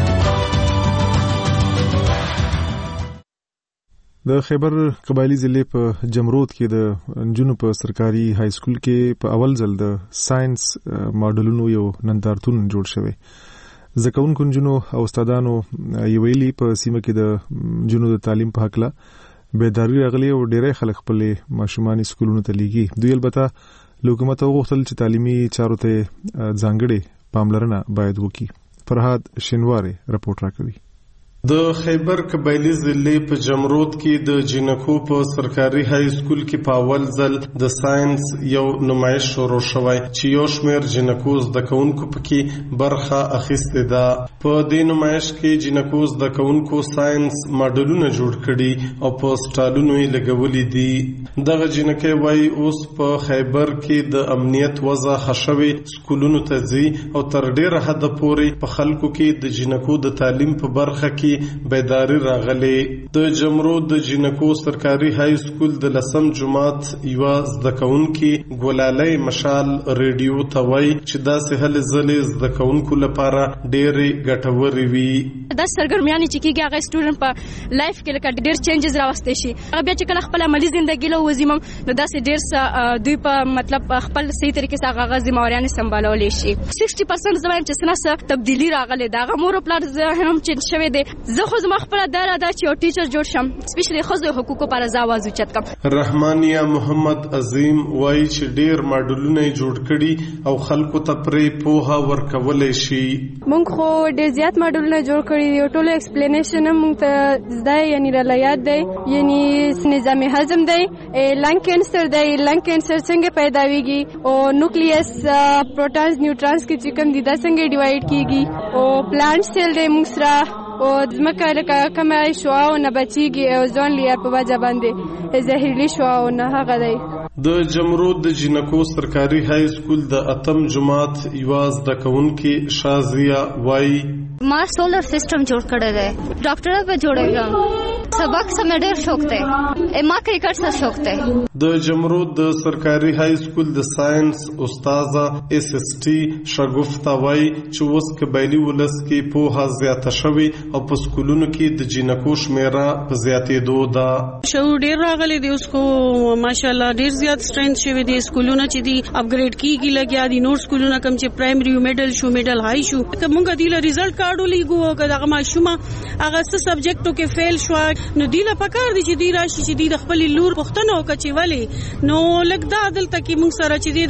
Speaker 1: د خیبر قبایلی ضلع په جمرود کې د نجونو په سرکاري های سکول کې په اول ځل د ساينس ماډلونو یو نندارتون جوړ شوی. زکونکو نجونو او استادانو یویلی په سیمه کې د نجونو د تعلیم په حق لا بیداری راغلی او ډېری خلک خپل ماشومان سکولونو ته لیږي. دوی البته حکومت غوښتل چې تعلیمي چارو ته ځانګړې پاملرنه باید وکړي. فرهاد شینواری رپورټ راکوي.
Speaker 8: د خیبر قبایلی ضلع په جمرود کې د جنکو په سرکاري های سکول کې په اول ځل د ساينس یو نمایش شروع شوی چې یو شمېر جنکو زده کوونکو پکې برخه اخیستې ده. په دې نمایش کې جنکو زده کوونکو ساينس ماډلونه جوړ کړي او په سټالونو یې لګولې دي. دغه جنکې وایي اوس په خیبر کې د امنیت وضع ښه شوې، سکولونو ته ځي او تر ډېره حده پورې په خلکو کې د جنکو د تعلیم په برخه کې بیداری راغلی. د جمرود د جنکو سرکاري های سکول د لسم جماعت یو زده کوونکي ګلالۍ مشال ریډیو ته وایي چې داسې هلې ځلې زده کوونکو لپاره ډېرې ګټورې وي.
Speaker 10: دا سرګرمیانې چې کېږي هغه سټوډنټ په لایف کې لکه ډېر چینجز راوستی شي. هغه بیا چې کله خپل عملي زندګي له وځي نو داسې ډېر څه دوی په مطلب خپل صحیح طریقې سره هغه ذمہواريانې سمبالولی شي. سکسټي پرسنټ زه وایم چې څه نه څه تبدیلي راغلې ده. هغه مور او پلار هم چینج شوی دی. زه خو زما خپله داره ده چې یو ټیچر جوړ شم، سپیشلی ښځو حقوقو پر زه آواز اوچت کړم.
Speaker 8: رحمانیه محمد عظیم وایي چې ډېر ماډلونه یې جوړ کړي او خلکو ته پرې پوهه ورکولی شي.
Speaker 11: موږ خو ډېر زیات ماډلونه جوړ کړي دي او ټولو ایکسپلینیشن هم موږ ته زده یعنی راله یاد دی. یعنی نظام هضم دی، لنګ کینسر دی، لنګ کینسر څنګه پیداویږي او نوکلیس پروټونز نیوټرانز کې چې کوم دي دا څنګه ډیوایډ کیږي او پلانټ سیل دی موږ سره او ځمکه لکه کومه شعاعونه بچیږي او ځوان لیار په وجه باندې زهري شعاعونه هغه دی.
Speaker 8: د جمرود د جنکو سرکاري های سکول د اتم جماعت یو زده کوونکي شازیه وایي
Speaker 22: ما سولر سیستم جوړ کړی دی، ډاکټر به جوړېږم. سبق سم ډېر شوق دی، ما کرکټ سره شوق دی.
Speaker 8: د جمرود د سرکاري های سکول د ساينس استاذه اس اس ټي شګفتا وایي چې اوس قبایلی ولس کې پوهه زیاته شوې او په سکولونو کې د جنکو شمیره په زیاتېدو ده.
Speaker 28: شعور ډېر راغلی دی، اوس خو ماشاءالله ډېر زیات سټرینث شوی دی. سکولونه چې دي اپګریډ کیږي لګیا دي. نور سکولونه کم چې پرایمري میډل شو، میډل هاي شو، که مونږ دی له ریزلټ کارډو لیګو که دغه ماشومه هغه څه سبجیکټو کې فیل شو نو دی له پکار دي چې دی راشي چې دی د خپل لور پوښتنه وکړي چې ولې نو لږ دا دلته کې مونږ سره چې دی د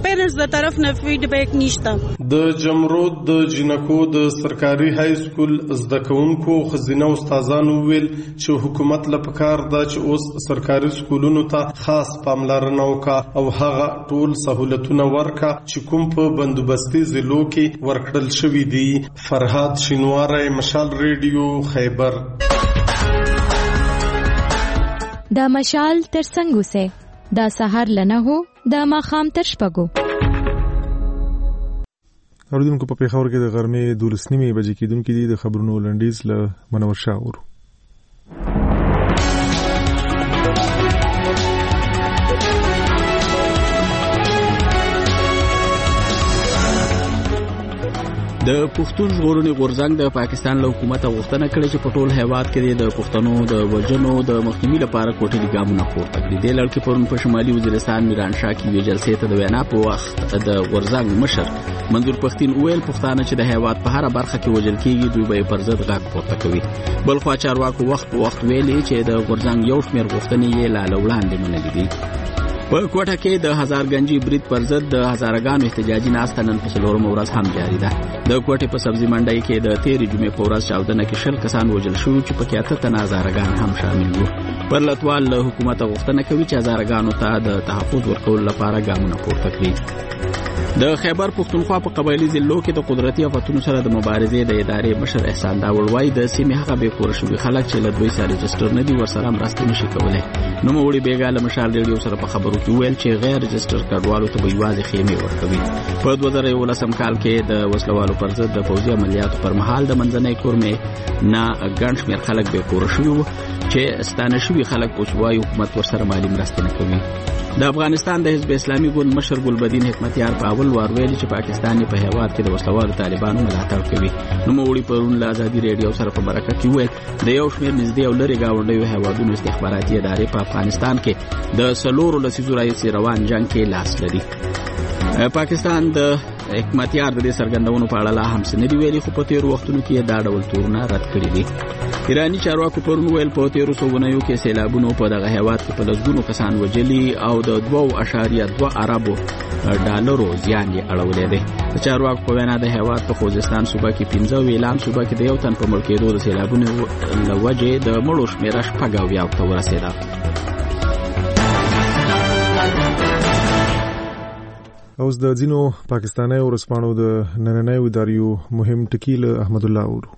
Speaker 28: پیرنټس د طرف نه فیډبیک نشته.
Speaker 8: د جمرود د جنکو د سرکاري های سکول زده کوونکو خزینه استادانو ویل چې حکومت لپاره دا چې اوس سرکاري سکولونو ته خاص پاملرنه وکړه او هغه ټول سہولتونه ورکا چې کوم په بندوبستي ضلعو کې ورکړل شوی دی. فرهاد شینواری، مشال ریډیو، خیبر.
Speaker 18: دا مشال تر څنګه سه دا سحر لنه هو دا ماخام تر شپږو.
Speaker 1: اوریدونکو په پیښور کې د غرمې دولس نیمې بجې کېدونکې دي. د خبرونو لنډیز له منور شاه اورو.
Speaker 24: د پښتون ژغورنې غورځنګ د پاکستان له حکومت غوښتنه کړې چې په ټول هیواد کې د پښتنو د وژنو د مخنیوي لپاره کوټلي ګامونه پورته کړي. د لړ کې پرون په شمالي وزیرستان میران شاه کې ویجل سي ته د وینا په وخت د غورځنګ مشر منظور پښتين ویل پښتانه چې د هیواد په هر برخه کې وژل کېږي دوی به پر ضد غږ پورته کوي. بل خو چارواکو وخت په وخت ویلي چې د غورځنګ یو شمېر غوښتنې یې لا وړاندې منلې دي. په کوټه کې د هزارګنجي برید پر ضد د هزارګانو احتجاجي ناسته نن په څلورم ورځ هم جاری ده. د کوټې په سبزي منډۍ کې د تیرې جمعې په ورځ چاودنه کې شل کسان وژل شوي چې پکې اته تنه هزارګان هم شامل وو. پرلتوال له حکومت غوښتنه کوي چې هزارګانو ته د تحفظ ورکولو لپاره ګامونه پورته کړي. د خیبر پښتونخوا په قبایلی ضلعو کې د قدرتي آفتونو سره د مبارزې د ادارې مشر احسان داول وایي د سیمې هغه بې کوره شوي خلک چې له دوی سره رجسټر نه دي ورسره مرسته نشي کولی. نوموړي بېګا له مشال ریډیو سره په خبرو کې وویل چې غیر رجسټر کډوالو ته به یوازې خیمې ورکوي. په دوه زره یولسم کال کې د وسلوالو پر ضد د پوځي عملیاتو پر مهال د منځنۍ کورمې نه ګڼ شمېر خلک بې کوره شوي وو چې ستانه شوي خلک اوس وایي حکومت ورسره مالي مرستې نه کوي. د افغانستان د حزب اسلامي ګوند مشر ګلبدین حکمتیار په اول وار ویلي چې پاکستان په هیواد کې د وسلوالو طالبانو ملاتړ کوي. نوموړي پرون له ازادي ریډیو سره په مرکه کې وویل د یو شمېر نږدې او لرې ګاونډیو هیوادونو استخباراتي ادارې په افغانستان کې د څلورو لسیزو راهیسې روان جنګ کې لاس لري. پاکستان د حکمتیار د دې څرګندونو په اړه لا هم څه نه دي ویلي، خو په تېرو وختونو کې دا ډول تورونه رد کړي دي. ایراني چارواکو پرون ویل په تېرو سوګونیو کې سیلابونو په دغه هیواد کې په لسګونو کسان وژلي او د دوه اعشاریه دوه اربو ډالرو زیان یې اړولی دی. د چارواکو په وینا د هیواد په خوزستان صوبه کې پنځه ویلام صوبه کې د یو تن په مړ کېدو د سیلابونو له وجې د مړو شمېره شپږ اویاو ته ورسېده.
Speaker 1: اوس د ځینو پاکستاني ورځپاڼو د نننیو اداریو مهم ټکي له احمد الله اورو.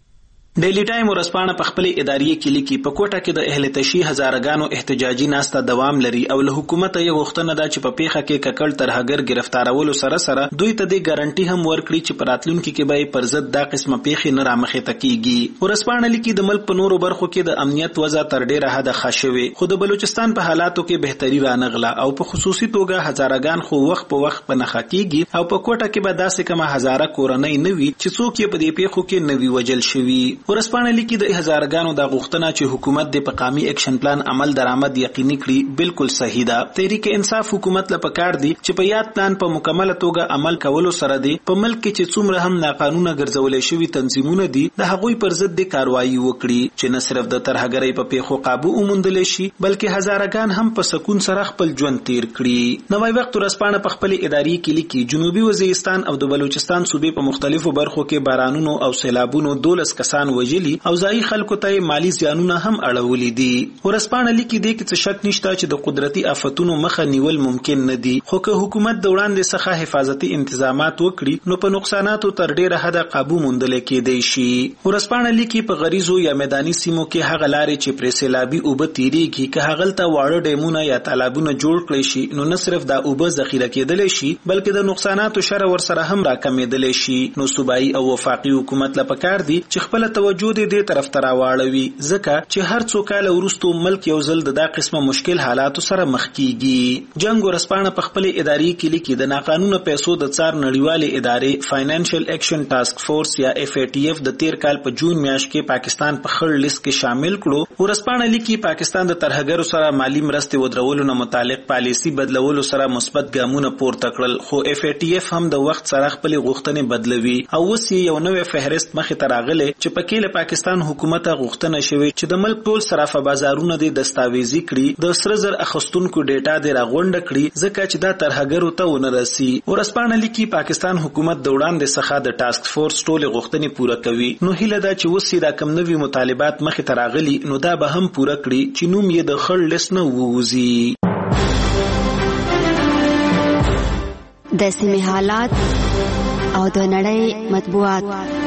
Speaker 5: ډیلی ټایم ورځپاڼه په خپل اداري کې لیکي په کوټه کې د اهل تشی هزارګانو احتجاجي ناسته دوام لري او له حکومت یې غوښتنه ده چې په پیښه کې ککړ ترهګر گرفتارولو سره سره دوی ته د ګارانټي هم ورکړي چې په راتلونکي کې به پر ضد دا قسمه پیښې نه رامخې تکیږي. ورځپاڼه لیکي د ملک په نورو برخو کې د امنیت وضع تر ډیره حده ښه شوې، خو د بلوچستان په حالاتو کې بهتري رانغله او په خصوصي توګه هزارګان خو وخت په وخت په نښه کیږي او په کوټه کې به داسې کومه هزاره کورنۍ نه وي چې څوک یې په دې پیښو کې نه وي وژل شوي. ورځپاڼه لیکي د هزارګانو د غوښتنه چې حکومت د په قامي اکشن پلان عمل درآمد یقیني کړي بالکل صحیح ده. تحریک انصاف حکومت له پکار دی چې په یاد پلان په مکمله توګه عمل کولو سره دی په ملک کې چې څومره هم ناقانونه ګرځولې شوي تنظیمونه دي د هغوی پر ضد د کاروایی وکړي چې نه صرف د ترهګرۍ په پیښو قابو وموندل شي بلکې هزارګان هم په سکون سره خپل ژوند تیر کړي. نوی وخت ورځپاڼه په خپل اداري کې لیکي جنوبي وزیرستان او د بلوچستان صوبې په مختلفو برخو کې بارانونو او سیلابونو دولس کسان وژلي او ځای خلکو ته مالی زیانونه هم اړولي دي. ورځپاڼه لیکي دې کې څه شک نشته چې د قدرتي آفتونو مخه نیول ممکن نه دي، خو که حکومت د وړاندې څخه حفاظتي انتظامات وکړي نو په نقصاناتو تر ډیره حده قابو موندل کېدای شي. ورځپاڼه لیکي په غریزو یا میداني سیمو کې هغه لارې چې پرې سیلابي اوبه تیریږي که هغلته واړه ډیمونه یا تالابونه جوړ کړي شي نو نه صرف دا اوبه ذخیره کېدلی شي بلکې د نقصاناتو شر ورسره هم راکمېدلی شي. نو صوبایي او وفاقي حکومت له پکار دي چې خپل توجه دې طرف ته راواړوي ځکه چې هر څو کاله وروسته ملک یو ځل د دا قسمه مشکل حالاتو سره مخ کیږي. جنگ ورځپاڼه په خپل اداري کې لیکي د ناقانونه پیسو د څار نړیوالې ادارې فاینانشل ایکشن ټاسک فورس یا اف ای ټی اف د تیر کال په جون میاشت کې پاکستان په خړ لیست کې شامل کړو. ورځپاڼه لیکي پاکستان د ترهګرو سره مالی مرستې ودرولو نه متعلق پالیسي بدلولو سره مثبت ګامونه پورته کړل، خو اف ای ټی اف هم د وخت سره خپل غوښتنې بدلوي او اوس یو نوې فهرست مخې ته راغلی چې پکې کې له پاکستان حکومت غوښتنه شوې چې د ملک ټول صرافه بازارونه د دستاویزي کړي، د سره زر اخستونکو ډیټا د راغونډه کړي ځکه چې دا ترهګرو ته ونه رسي. ورسپانه لیکي پاکستان حکومت د وړاندې څخه د ټاسک فورس ټول غوښتنې پوره کوي. نو هیله ده چې وسې دا کم نوي مطالبات مخې ته راغلي نو دا به هم پوره کړي چې نوم یې د خړ لیست نه ووځي.
Speaker 7: د سیمې حالات او د نړۍ مطبوعات.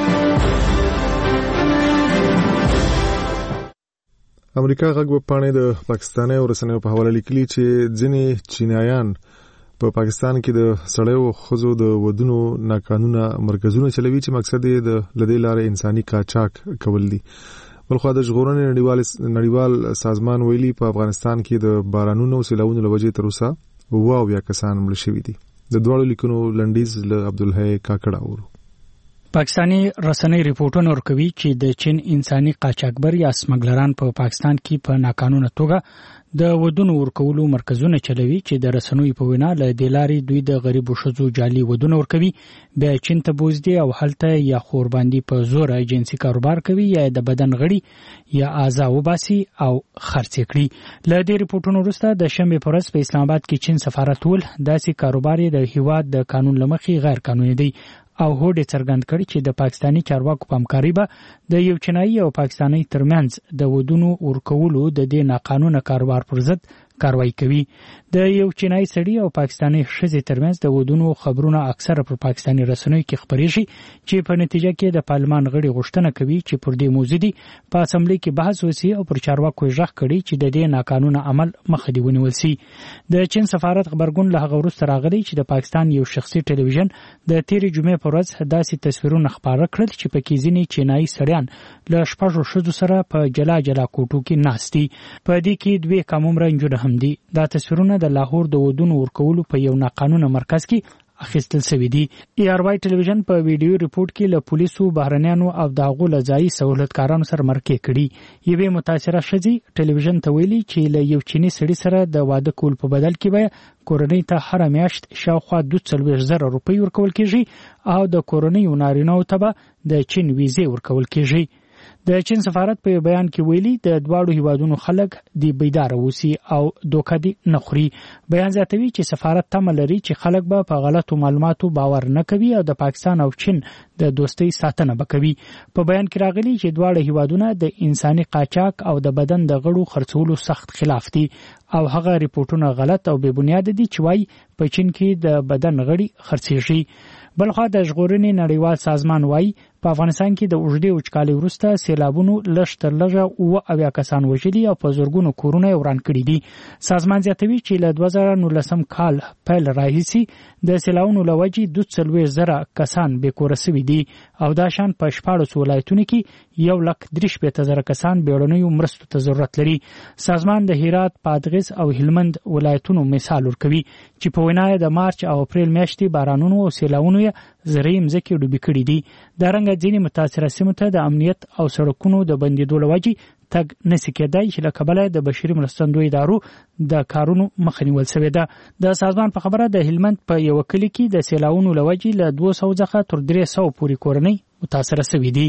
Speaker 1: امریکا غږ پاڼې د پاکستاني ورسنیو په حواله لیکلي چې ځینې چینایان په پا پاکستان کې د سړیو خزو د ودونو ناقانونه مرکزونه چلوي چې مقصد یې د لدې لارې انساني قاچاق کول دي. بلخو د ژغورنې نړیوال نړیوال سازمان ویلي په افغانستان کې د بارانونو او سیلاونو لوجې تر اوسه اوه اویا کسان مړه شوي دي. د دواړو لیکونو لنډیز له عبدالحی کاکړ اورو.
Speaker 9: پاکستانی رسنۍ ریپورټونه ورکوي چې د چین انساني قاچاقبر یا سمګلران په پا پاکستان کې په ناقانونه توګه د ودونو ورکولو مرکزونه چلوي چې د رسنوي په وینا له دې لارې دوی د غریبو ښځو جعلي ودونه ورکوي، بیا چین ته بوزدي او هلته یا خور باندې په زور جنسي کاروبار کوي یا د بدن غړي یا اعضا وباسي او خرڅ کړي. له دې ریپورټونو وروسته د شنبې په ورځ په اسلام آباد کې چین سفارت ول داسې کاروبار د هیواد د قانون لمخې غیر قانوني دی او هوډ څرګند کړي چې د پاکستانی چارواکو په همکاري به د یو چینایي او پاکستانی ترمنځ د ودونو ورکولو د دې ناقانونه کاروبار پر ضد کاروایی کوي. د یو چینایي سړي او پاکستانی ښځې ترمنځ د ودونو خبرونه اکثره پر پاکستانی رسنیو کې خپرېږي چې په نتیجه کې د پارلمان غړي غوښتنه کوي چې پر دې موضوع دی په اسمبلی کې بحث وشي او پر چارواکو یې غږ کړي چې د دې ناقانونه عمل مخه دی ونیول شي. د چین سفارت خبرګون له هغه وروسته راغلی چې د پاکستان یو شخصي ټلویزیون د تیرې جمعې په ورځ داسې تصویرونه خپاره کړل چې په کې ځینې چینایي سړیان له شپږو ښځو سره په جلا جلا کوټو کې ناست دي. په دې کې دوې کامومره نجونې هم دي. دا تصویرونه د لاهور د ودونو ورکولو په یو ناقانونه مرکز کې اخیستل شوی دی. ای آر واي ټلویزیون په ویډیو ریپورت کې له پولیسو، بهرنیانو او د هغو له ځایي سہولتکارانو سره مرکې کړي. یوې متاثره ښځې ټلویزیون ته ویلي چې له یو چیني سړي سره د واده کول په بدل کې به کورنۍ ته هره میاشت شاوخوا دوه څلوېښت زره روپۍ ورکول کېږي او د کورنیو نارینه‌وو ته به د چین ویزې ورکول کېږي. د چین سفارت په بیان کې ویلي د دواړو هیوادونو خلک دی بیدار اوسي او دوکه دی نه خوري. بیان زیاتوي چې سفارت تمه لري چې خلک به په غلطو معلوماتو باور نه کوي او د پاکستان او چین د دوستۍ ساتنه وکوي. په بیان کې راغلي چې دواړه هیوادونه د انساني قاچاق او د بدن د غړو خرڅولو سخت خلاف دي او هغه ریپورټونه غلط او بې بنیاده دي چې وايي په چین کې د بدن غړي خرڅېږي. بلخوا د ژغورنې نړیوال سازمان وايي په افغانستان کې د اوږدې وچکالۍ وروسته سیلابونو لږ تر لږه اوه اویا کسان وژلي او په زرګونو کورونه یې وران کړي دي. سازمان زیاتوي چې له دوه زره نولسم کال پیل راهیسې د سیلابونو له وجې دوه څلوېښت زره کسان بې کوره سوي دي او دا شان په شپاړسو ولایتونو کې یو لک درې شپېته زره کسان بیړنیو مرستو ته ضرورت لري. سازمان د هرات، بادغیس او هلمند ولایتونو مثال ورکوي چې په وینا د مارچ او اپریل میاشتې بارانونو او سیلاونو زرعي مځکې ډوبې کړي دي. دارنګه ځینې متاثره سیمو ته د امنیت او سړکونو د بندېدو له وجې تګ نشي کېدای چې له کبله د بشري مرستندویو ادارو د کارونو مخه نیول شوې ده. د سازمان په خبره د هلمند په یو کلي کې د سیلاونو له وجې له دوه سوه څخه تر درې سوه پورې کورنۍ متاثره شوي دي.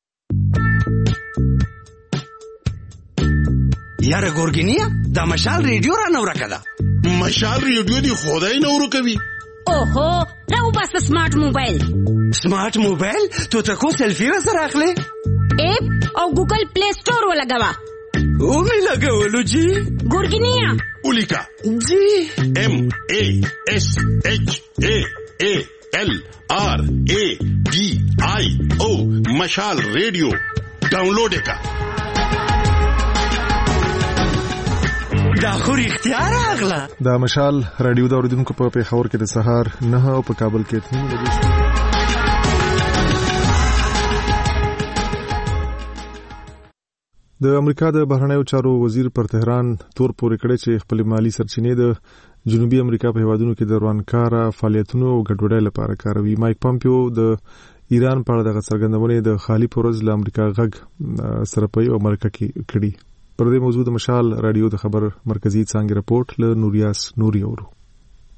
Speaker 13: یاره ګورګینیا دا مشال ریډیو را نو راکړه.
Speaker 14: مشال ریډیو دی خدای نو ورکوي.
Speaker 15: اوهو راو بس سمارټ موبایل.
Speaker 13: سمارټ موبایل تو تکو سلفي را سره اخلي.
Speaker 15: اپ او ګوګل پلی سٹور ولګوا.
Speaker 13: او می لګولو جی.
Speaker 15: ګورګینیا
Speaker 14: ولیکا
Speaker 13: جی
Speaker 14: ام ا اس اچ ا ا ال آر ا ډي آی او مشال ریډیو ډاونلوډ کا.
Speaker 13: دا خو اختیار اغلا.
Speaker 1: دا مشال رادیو دا اوریدونکو په پیښور کې د سهار نه او په کابل کې تنو بجې. د امریکا د بهرنیو چارو وزیر پر تهران تور پورې کړی چې خپل مالی سرچینې د جنوبي امریکا په هیوادونو کې د روانکاره فعالیتونو او ګډوډۍ لپاره کاروي. مایک پامپیو د ایران په اړه د څرګندونې د خالی پروز له امریکا غږ سره په یو مرکه کې کړي. پر دې موضوع د مشال رادیو د خبر مرکزی څنګه رپورت له نوریاس نوري اورو.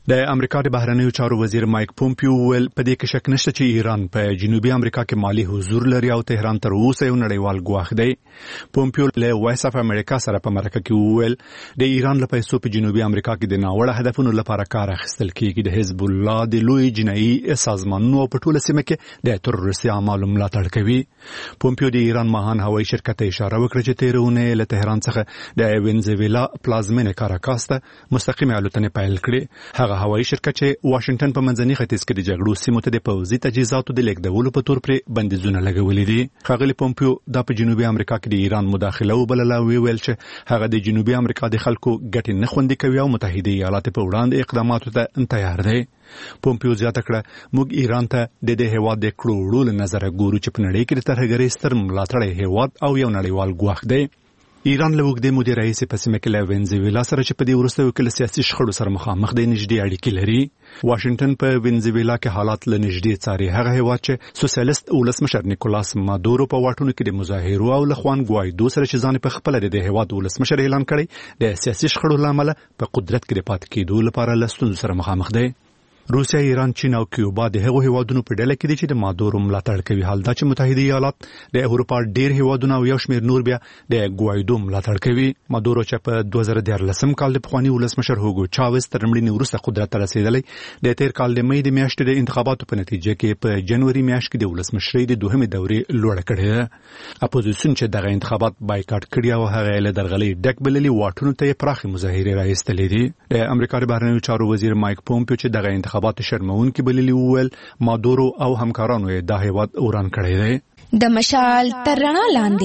Speaker 12: د امریکا د بهرنیو چارو وزیر مایک پومپیو ویل په دې کې شک نشته چې ایران په جنوبي امریکا کې مالی حضور لري او تهران تر اوسه یو نړیوال ګواښ دی. پومپیو له وایس اف امریکا سره په مرکه کې ویل د ایران له پیسو په جنوبي امریکا کې د ناوړه هدفونو لپاره کار اخیستل کیږي. د حزب الله د لوی جنایي سازمانونو په ټوله سیمه کې د تروریستي اعمالو ملاتړ کوي. پومپیو د ایران ماهان هوایي شرکت ته اشاره وکړه چې تیرونه له تهران څخه د وینزویلا پلازمینه کاراکاس ته مستقیم الوتنې پیل کړې. هغه هوایي شرکت چې واشنگټن په منځني ختیځ کې د جګړو سیمو ته د پوځي تجهیزاتو د لیږدولو په تور پر بندیزونه لګولې دي. ښاغلي پومپیو د په جنوبي امریکا کې د ایران مداخله وبلله او ویل چې هغه د جنوبي امریکا د خلکو ګټې نه خوندي کوي او متحده ایالات په وړاندې اقداماتو ته تیار دی. پومپیو زیاته کړه موږ ایران ته د دې هیواد د کړوړو له نظره ګورو چې په نړۍ کې د ترهګرۍ ستر ملاتړی هیواد او یو نړیوال ګواښ دی. ایران له وګړي مدیر رئیس په سیمه کې له وینزویلا سره چې په دې وروستیو کې له سیاسي شخړو سره مخامخ دی نږدې اړیکې لري. واشنگټن په وینزویلا کې حالات له نږدې څاري. هغه هیواد چې سوسیالیست ولسمشر نیکولاس مادورو په واټونو کې د مظاهرو او له خوان ګوایدو سره چې ځان په خپل د هیواد ولسمشر اعلان کړي د سیاسي شخړو لامل په قدرت کې د پاتې کېدو لپاره له ستونزو سره مخامخ دی. روسیا، ایران، چین او کیوبا د هغو هیوادونو په ډله کې دي چې د مادورو ملاتړ کوي. حال دا چې متحده ایالات د اروپا ډیر هیوادونه او یو شمېر نور بیا د ګوایدو ملاتړ کوي. مادورو چې په دوه زره دیارلسم کال د پخواني ولسمشر هوګو چاوز تر مړینې وروسته قدرت ته رسېدلی د تیر کال د مې د میاشتې د انتخاباتو په نتیجه کې په جنوري میاشت کې د ولسمشرۍ د دوهمې دورې لوړه کړې ده. اپوزیسیون چې دغه انتخابات بایکاټ کړي او هغه له درغلۍ ډک بللي واټونو ته پراخې مظاهرې راایستلې دي. د امریکا د بهرنیو چارو وزیر مایک پومپیو چې دغه انتخابات شرمون کې بللی وویل مادورو او همکارانو یې دا هیواد وران کړی دی.
Speaker 18: د مشال تر رڼا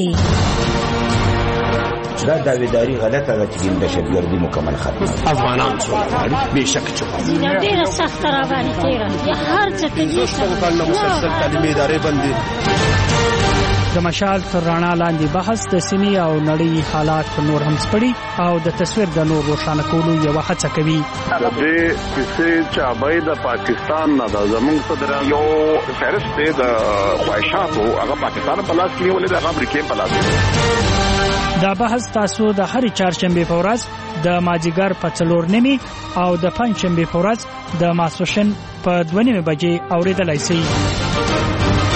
Speaker 18: لاندې
Speaker 16: دا داویداری غلطه ده چې د دهشتګردي مکمل ختمه
Speaker 19: افغانان څو بېشک چې
Speaker 15: ډېره سخته راباندې تېره هر څه کوي
Speaker 19: مسلسل تعلیمي ادارې بندي.
Speaker 9: د مشال تر رڼا لاندې بحث د سیمې او نړۍ حالات نور هم سپړي او د تصویر د نور روښانه کولو یوه هڅه کوي.
Speaker 20: د کیسې چابې د پاکستان نه د زموږ صدر یو فهرست دی د خواهشاتو هغه پاکستان په لاس کې نیولې د امریکا په لاس کې.
Speaker 9: دا بحث تاسو د هرې چهارشنبې په ورځ د مازدیګر په څلور نیمې او د پنجشنبې په ورځ د ماسپښین په دوه نیمې بجې اورېدلی شئ.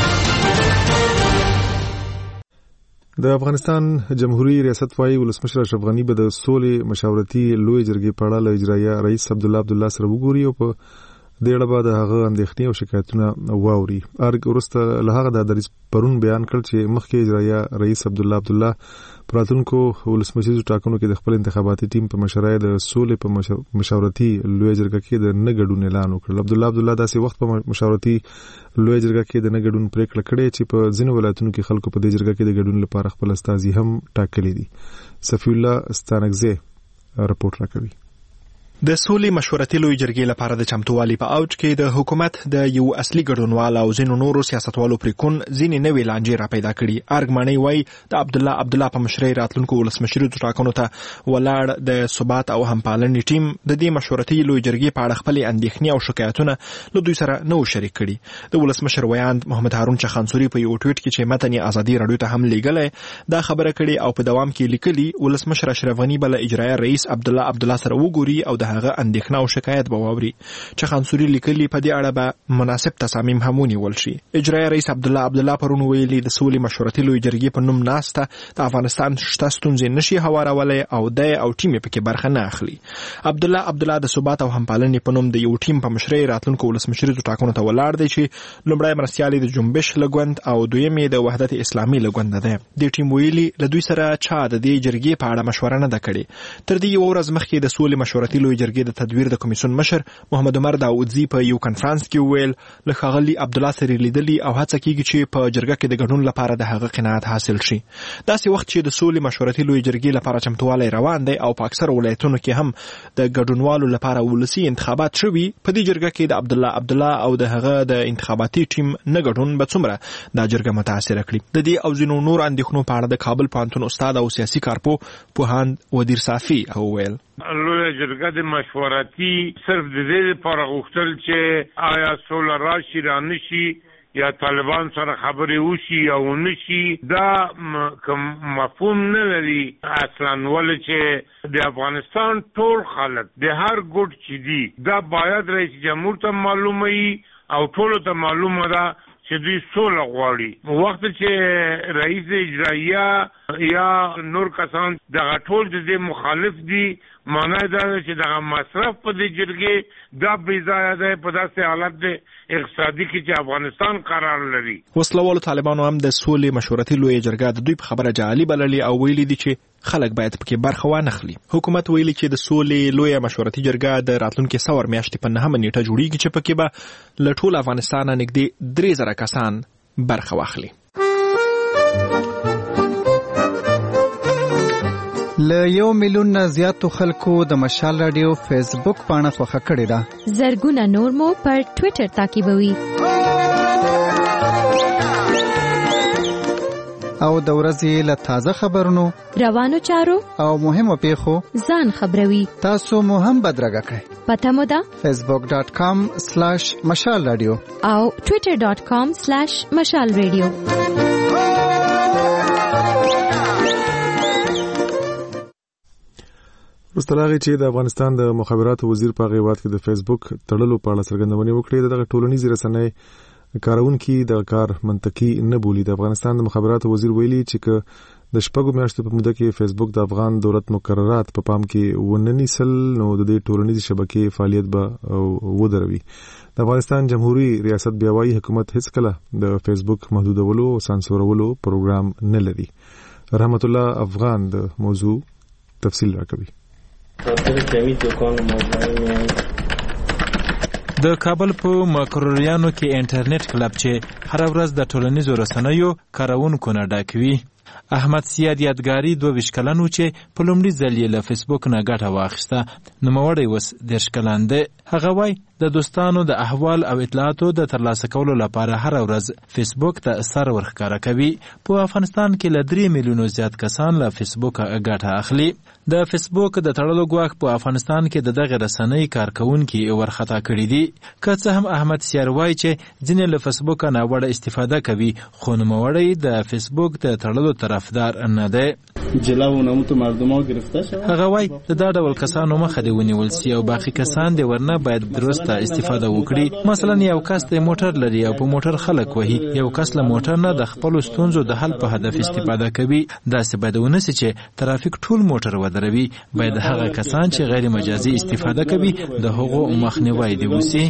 Speaker 1: د افغانستان جمهوریت ریاست وايي ولسمشر اشرف غنی به د سولې مشاورتي لوی جرګې په اړه له اجرایه رئیس عبدالله عبدالله سره وګوري او په دې اړه به د هغه اندېښنې او شکایتونه واوري. ارګ وروسته له هغه د دریځ پرون بیان کړ چې مخکې اجرایه رئیس عبدالله عبدالله په راتلونکو ولسمشریزو ټاکنو کې د خپل انتخاباتي ټیم په مشرۍ د سولې په مشاورتي لوی جرګه کې د نه ګډون اعلان وکړ. عبدالله عبدالله داسې وخت په مشاورتي لوی جرګه کې د نه ګډون پریکړه کړې چې په ځینو ولایتونو کې خلکو په دې جرګه کې د ګډون لپاره خپل استازي هم ټاکلي دي. صفی الله ستانکزی رپورټ راکوي.
Speaker 21: د سولې مشورتي لوی جرګې لپاره د چمتووالي په اوج کې د حکومت د یو اصلي ګډونوال او ځینو نورو سیاستوالو پریکون ځینې نوې لانجې را پیدا کړي. ارګ ماڼۍ وایي د عبدالله عبدالله په مشرۍ راتلونکو ولسمشریزو ټاکنو ته ولاړ د ثبات او همپالنې ټیم د دې مشورتي لوی جرګې په اړه خپلې اندېښنې او شکایتونه له دوی سره نه و شریک کړي. د ولسمشر ویاند محمد هارون چخانسوري په یو ټویټ کې چې متن یې ازادي راډیو ته هم لیږلی دا خبره کړې او په دوام کې لیکلي ولسمشر اشرف غني به له اجرایه رئیس عبدالله عبدالله سره وګوري او د هغه اندېښنه او شکایت به واوري. چخانسوري لیکلي په دې اړه به مناسب تصامیم هم ونیول شي. اجرایه رئیس عبدالله عبدالله پرون ویلي د سولې مشورتي لوی جرګې په نوم ناسته د افغانستان شته ستونزې نشي هوارولی او دی او ټیم یې پکې برخه نه اخلي. عبدالله عبدالله د ثبات او همپالنې په نوم د یو ټیم په مشرۍ راتلونکو ولسمشریزو ټاکنو ته ولاړ دی چې لومړی مرستیال د جنبش له ګوند او دویم یې د وحدت اسلامي له ګونده دی. دې ټیم ویلي له دوی سره چا د دې جرګې په اړه مشوره نه ده کړې. تر دې یوه ورځ مخکې د سولې مشورتي لوی جرګې د تدویر د کمیسیون مشر محمد عمر داودزي په یو کنفرانس کې ویل له ښاغلي عبدالله سره لیدلي او هڅه کیږي چې په جرګه کې د ګډون لپاره د هغه قناعت حاصل شي. داسې وخت چې د سولې مشورتي لوی جرګې لپاره چمتووالی روان دی او په اکثر ولایتونو کې هم د ګډونوالو لپاره ولسي انتخابات شوي، په دې جرګه کې د عبدالله عبدالله او د هغه د انتخاباتي ټیم نه ګډون به څومره دا جرګه متاثره کړي. د دې او ځینو نور اندېښنو په اړه د کابل پوهنتون استاد او سیاسي کارپو پوهاند ودیر صافي وویل
Speaker 23: لویه جرګه د مشورتي صرف د دې لپاره غوښتل چې آیا سوله راشي را نشي
Speaker 2: یا طالبان سره خبرې وشي او نشي دا کوم مفهوم نه لري اصلا، ولې چې د افغانستان ټول خلک د هر ګوټ چې دي دا باید رئیس جمهور ته معلومه وي او ټولو ته معلومه ده چې دوی سوله غواړي. وخت چې رئیس اجرائیه یا نور کسان دغه ټول د دې مخالف دي، معنی دا چې دغه مصرف په دې جرګې دا بې ځایه دی په داسې حالت د اقتصادي کې چې افغانستان قرار لري.
Speaker 21: وسلوالو طالبانو هم د سولې مشورتي لویه جرګه د دوی په خبره جعلي بللي او ویلي دي چې خلک باید پکې برخه وانخلي. حکومت ویلي چې د سولې لویه مشورتي جرګه د راتلونکي سور میاشتې په نهمه نیټه جوړیږي چې پکې به له ټول افغانستان نږدې درې زره کسان برخه واخلي.
Speaker 17: له یو میلیون نه زیاتو خلکو د مشال رادیو فیسبوک پاڼه خوښه کړې ده.
Speaker 18: زرګونه نور مو پر ټوئیټر تعقیبوي
Speaker 17: او د ورځې له تازه خبرونو،
Speaker 18: روانو چارو
Speaker 17: او مهمو پیښو
Speaker 18: ځان خبروي.
Speaker 17: تاسو مو هم بدرګه کړئ.
Speaker 18: پته مو ده
Speaker 17: فیسبوک ډاٹ کام سلاش مشال رادیو
Speaker 18: او ټوئیټر ډاٹ کام سلاش مشال رادیو.
Speaker 1: مستلاغي چې د افغانستان د مخابراتو وزیر په غیبت کې د فیسبوک تړلو په اړه څرګندونه وکړه، دغه ټولنیز رسنۍ کارونکي د کار منطقي نه بولي. د افغانستان د مخابراتو وزیر ویلي چې د شپږو میاشتو په موده کې فیسبوک د افغان دولت مقررات په پام کې ونه نیسل، نو د دې ټولنیز شبکې فعالیت به ودروي. د افغانستان جمهوریت ریاست بیا وايي حکومت هیڅ کله د فیسبوک محدودولو او سانسورولو پروګرام نه لري. رحمت الله افغان د موضوع تفصیل راکوي.
Speaker 3: د کابل په مکروریانو کې انټرنیټ کلب چې هر ورځ د ټولنیزو رسنیو کارونکو نه ډاکوي. احمد سیاد یادګاری دوه ویشت کلن و چې په لومړي ځل یې له فیسبوک نه ګټه واخیسته. نوموړی اوس دېرش کلن دی. هغه وایي د دوستانو د احوال او اطلاعاتو د ترلاسه کولو لپاره هر ورځ فیسبوک ته سر ورښکاره کوي. په افغانستان کې له درې میلیونو زیات کسان له فیسبوک ګټه اخلي. د فیسبوک د تړلو ګواښ په افغانستان کې د دغه رسنۍ کارکونکي ورخطا کړي دي. که څه هم احمد سیار وایي چې ځینې له فیسبوک ناوړه استفاده کوي، خو نوموړی د فیسبوک د تړلو طرفدار نه دی.
Speaker 4: جلو ناموت مردم ها گرفته شد.
Speaker 3: هغه وایي د دا ډول کسانو مخه دې ونیول سي او باقي کسان دې ورنه باید درسته استفاده وکړي. مثلا یو کس د موټر لري او په موټر خلک وهي، یو کس له موټر نه د خپل ستونزو د حل په هدف استفاده کوي. داسې باید ونسي چې ترافیک ټول موټر ودروي. باید هغه کسان چې غیر مجازي استفاده کوي د هغو مخنیوی دی وسی.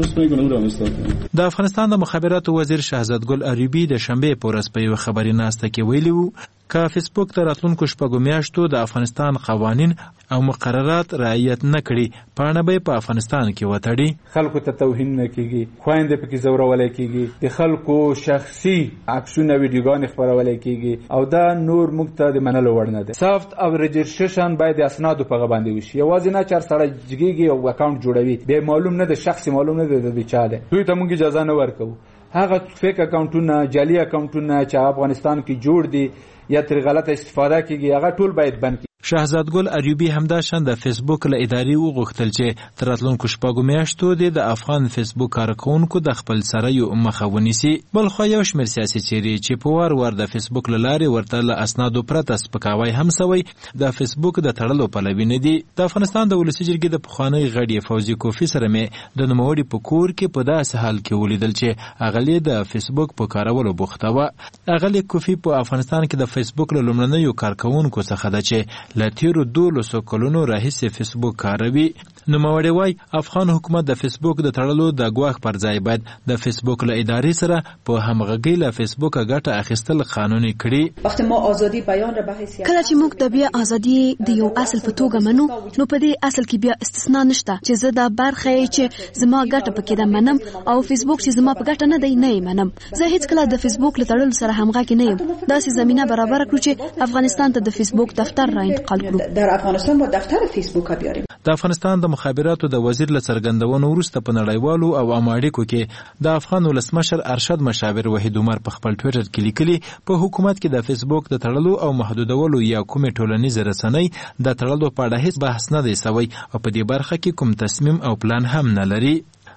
Speaker 3: د افغانستان د مخابراتو وزیر شهزاد ګل عربي د شنبه په ورځ په یو خبري ناسته کې ویلي وو که فیسبوک د راتلونکو شپږو میاشتو د افغانستان قوانین او مقررات رعایت نه کړي، پاڼه به په افغانستان کې وتړي.
Speaker 4: خلکو ته توهین نه کیږي، خويندې پکې زورولای کیږي، د خلکو شخصي عکسونه ویډیوګان خبرولای کیږي او دا نور موږ ته د منلو وړ نه ده. سافت او رجسټریشن باید د اسنادو په غباندې وشي. یوازې نه چر سره جګیږي او اکاونټ جوړوي، به معلوم نه ده، شخصي معلوم نه ده د چا ده. دوی ته موږ اجازه نه ورکو. هغه فیک اکاونټونه، جعلي اکاونټونه چې افغانستان کې جوړ دي یا تر غلطه استفاده کیږي، هغه ټول باید بند کړي.
Speaker 3: شهزاد ګل عربي همداشان د فیسبوک له ادارې وغوښتل چې تر راتلونکو شپږو میاشتو د افغان فیسبوک کارکونکو د خپل سره مخه ونیسي. بل خو یو شمېر سیاسي چیرې چې په وار وار د فیسبوک له لارې ورته له اسنادو پرته سپکاوی هم سوی د فیسبوک د تړلو پلوي نه دي. د افغانستان د ولسي جرګې د پخوانی غړي فوزي کوفي سره مې د نوموړي په کور کې په داسې حال کې ولیدل چې اغلې د فیسبوک په کارولو بوخته وه. اغلې کوفي په افغانستان کې د فیسبوک له لومړنیو کارکونکو څخه ده چې له تیرو دولسو کلونو راهیسې فیسبوک کاروي. نوموړی وایي افغان حکومت د فیسبوک د تړلو د ګواښ پر ځای باید د فیسبوک له ادارې سره په همغږۍ له فیسبوک ګټه اخیستل قانوني کړي.
Speaker 6: وخت ما ازادي بیان را به حیثیت
Speaker 23: کله چې موږ د بیا ازادي د یو اصل په توګه منو، نو په دې اصل کې بیا استثنا نشته چې زه د برخه چې زما ګټه پکې ده منم او فیسبوک چې زما په ګټه نه دی نه منم. زه هیڅ کله د فیسبوک له تړلو سره همغږی نه یم. داسې زمينه برابر کړو چې افغانستان ته د فیسبوک دفتر را انتقال کړو.
Speaker 6: در افغانستان با دفتر فیسبوک بیاریم.
Speaker 3: د افغانستان د مخابراتو د وزیر له څرګندونو وروسته په نړیوالو او عامه اړیکو کې د افغان ولسمشر ارشد مشاور وحید عمر په خپل ټویټر کې لیکلي په حکومت کې د فیسبوک د تړلو او محدودولو یا کومې ټولنیزې رسنۍ د تړلو په اړه هیڅ بحث نه دی سوی او په دې برخه کې کوم تصمیم او پلان هم نه لري.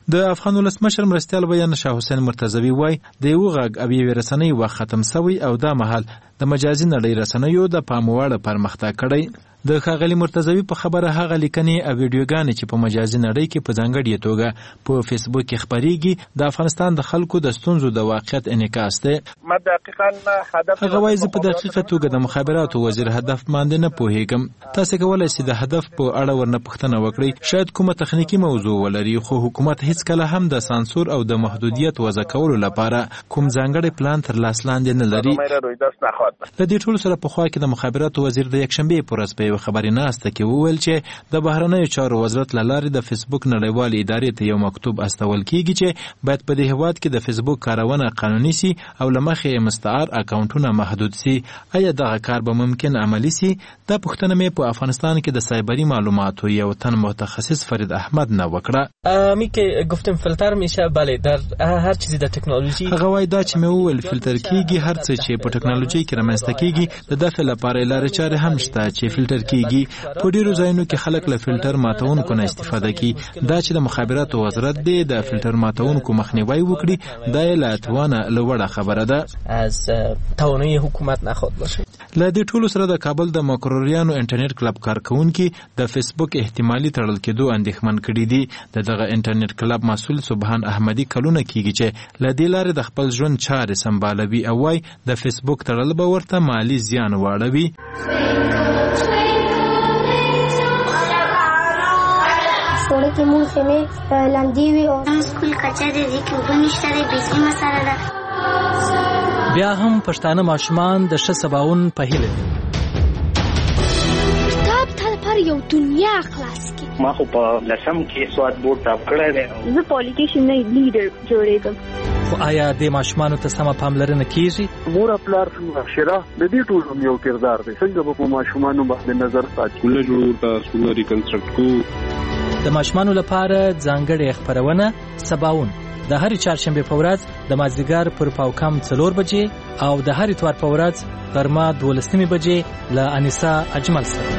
Speaker 3: د افغان ولسمشر مرستیال بیان شاه حسین مرتضوی وای د یو غږ او یو رسنۍ وخت ختم سوی او دا مهال د مجازي نړۍ رسنیو د پاموړ پرمختګ کړی. د ښاغلي مرتضوی په خبره هغه لیکنې او ویډیوګانې چې په مجازي نړۍ کې په ځانګړې توګه په فیسبوک کې خپریږي د افغانستان د خلکو د ستونزو د واقعیت انعکاس دی. هغه وایي زه په دقیقه توګه د مخابراتو وزیر هدف باندې نه پوهیږم. تاسو کولای شئ د هدف په اړه ورنه پوښتنه وکړئ. شاید کومه تخنیکی موضوع ولري خو حکومت هیڅ کله هم د سانسور او د محدودیت وضع کولو لپاره کوم ځانګړی پلان تر لاس لاندې نه لري. د دې ټولو سره په خوا کې د مخابراتو وزیر د یکشنبې په ورځ خبري ناسته کې وویل چې د بهرنیو چارو وزارت له لارې د فیسبوک نړیوالې ادارې ته یو مکتوب استول کیږي چې باید په دې هیواد کې د فیسبوک کارونه قانوني سي او له مخې مستعار اکاونټونه محدود سي. آیا دغه کار به ممکن عملی سي؟ دا پوښتنه مې په افغانستان کې د سایبری معلوماتو یو تن متخصص فرید احمد نه وکړه.
Speaker 8: می که گفتم فیلتر میشه بله در هر چیزی در تکنولوژی.
Speaker 3: هغه وایي دا چې مې وویل فیلتر کیږي هر څه چې په ټکنالوژي کې رامنځته کیږي د دفع لپاره لارې چارې هم شته چې فیلتر کیږي. په ډیرو ځایونو کې خلک له فیلټر ماتونکو نه استفاده کوي. دا چې د مخابراتو وزارت دی د فیلټر ماتونکو مخنیوي وکړي دا یې له توانه لوړه خبره ده.
Speaker 8: از توانایی حکومت نخواد باشه.
Speaker 3: له دې ټولو سره د کابل د مکروریانو انټرنیټ کلب کارکونکي د فیسبوک احتمالي تړل کېدو اندېښمن کړي دي. د دغه انټرنیټ کلب مسؤل سبحان احمدي کلونه کیږي چې له دې لارې د خپل ژوند چارې سمبالوي او وايي د فیسبوک تړل به ورته مالی زیان واړوي.
Speaker 10: سوړه کې مونږ خیمې لاندې وي او سکول کچا دی چې اوبه نشته دی بجلي مسله ده.
Speaker 8: بیا هم پښتانه ماشومان د ښه سباون په هیله دي.
Speaker 10: کتاب تا لپاره یو دنیا خلاص کی.
Speaker 11: ما خو په لسم کې سواد بورډ ټاپ کړی دی.
Speaker 10: زه پالیټیشن نه لیډر جوړېږم.
Speaker 8: خو آیا د ماشومانو ته سمه پاملرنه کیږي؟
Speaker 20: مور پلار څنګه شره د دې ټولو یو کردار دی. څنګه به په ماشومانو باندې نظر ساتي.
Speaker 11: کله جوړ تا سکول ریکنسټرکټ کو.
Speaker 8: د ماشومانو لپاره ځانګړې خبرونه سباون د هرې چهارشنبې په ورځ د مازدیګر پر پاوکم څلور بجې او د هرې اتوار په ورځ غرمه دولسمې بجې له انیسا اجمل سره.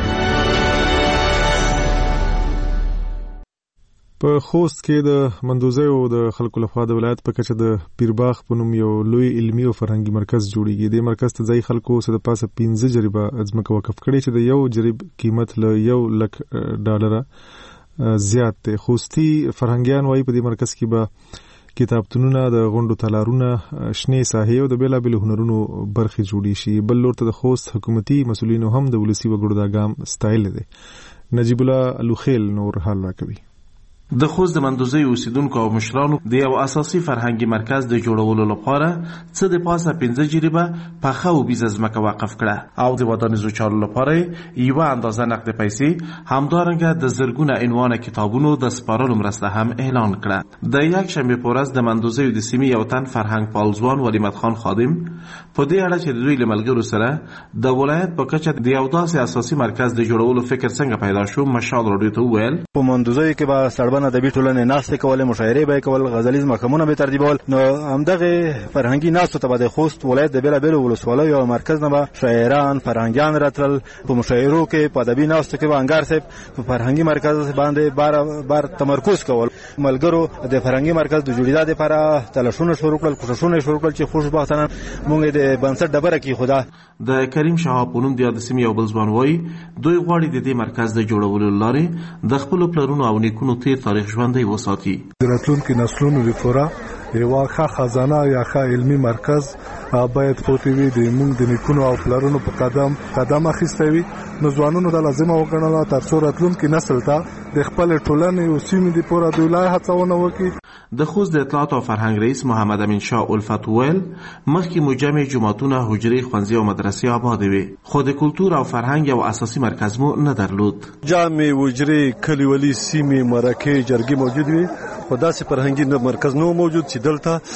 Speaker 1: په خوست کې د مندوزیو د خلکو لخوا د ولایت په کچه د پیرباغ په نوم یو لوی علمي او فرهنګي مرکز جوړیږي. د مرکز ته ځای خلکو سره د پاسه پنځه جریبه ځمکه وقف کړي چې د یو جریب قیمت له یو لک ډالره زیات دی. خوستی فرهنګیان وایي په دې مرکز کې به کتابتونونه د غونډو تالارونه شنې ساحې او د بیلابیلو هنرونو برخې جوړې شي. بل لور ته د خوست حکومتي مسؤلینو هم د ولسي وګړو دا ګام ستایلی دی. نجیب الله الوخیل نور حال راکوي.
Speaker 22: د خوست د مندوزي اوسیدونکو او مشرانو د یو اساسي فرهنګي مرکز د جوړولو لپاره څه د پاسه پنځه جریبه پخه او بیزه ځمکه وقف کړه او د ودانیزو چارو لپاره یو اندازه نقد پیسې همدارنګه د زرګونه عنوان کتابونو د سپارلو مرسته هم اعلان کړه. د یک شنبه په ورځ د مندوزي د سیمې یو تن فرهنګ پالځوان ولیمت خان خادم په دې اړه چې د دوی لملګرو سره د ولایت په کچه د یو داسې اساسي مرکز د جوړولو فکر څنګه پیدا شو مشال راډیو ته وویل
Speaker 25: په مندوزي کې به نه د بیټولنې ناستې کولې مشاعرې به کول غزلیز محکمونه به ترتیبول. نو همدغه فرهنګي ناستو ته به د خوست ولایت د بیلابیلو ولسوالیو او مرکز نه به شاعران فرهنګیان راتلل. په مشاعرو کې په ادبي ناستو کې به انګار صاحب په فرهنګي مرکز باندې بار بار تمرکز کول. ملګرو د فرهنګي مرکز د جوړېدا لپاره تلاشونه شروع کړل کوششونه شروع کړل چې خوشبختانه موږ د بنسټ ډبره کې خدا
Speaker 22: د کریم شاه پونم د سیمې یو بل ځوان وایي دوی غواړي د دې مرکز د جوړولو لارې د خپل پلرونو او نیکونو تیر تاریخ ژوندی وساتي.
Speaker 26: د راتلونکي نسلونو لپاره یو ښه خزانه یا ښه علمي مرکز باید پروت وي د موږ د نیکونو او پلرونو په قدم قدم اخیستی وي. نو ځوانانو دا لازمه وګڼله تر څو راتلونکي نسل ته د خپل ټولنې او سیمې لپاره د لا هڅونه وکړي.
Speaker 22: د خوست د اطلاعات او فرهنګ رئیس محمد امین شاه الفت ویل مخکې مجمع جماعتونه حجرې ښوونځي او مدرسې آباد وي خو د کلتور او فرهنګ یو اساسي مرکز مو نه درلود.
Speaker 26: جامع حجرې کلیوالي سیمې مرکې جرګې موجود وي خو داسې فرهنګي مرکز نو موجود چې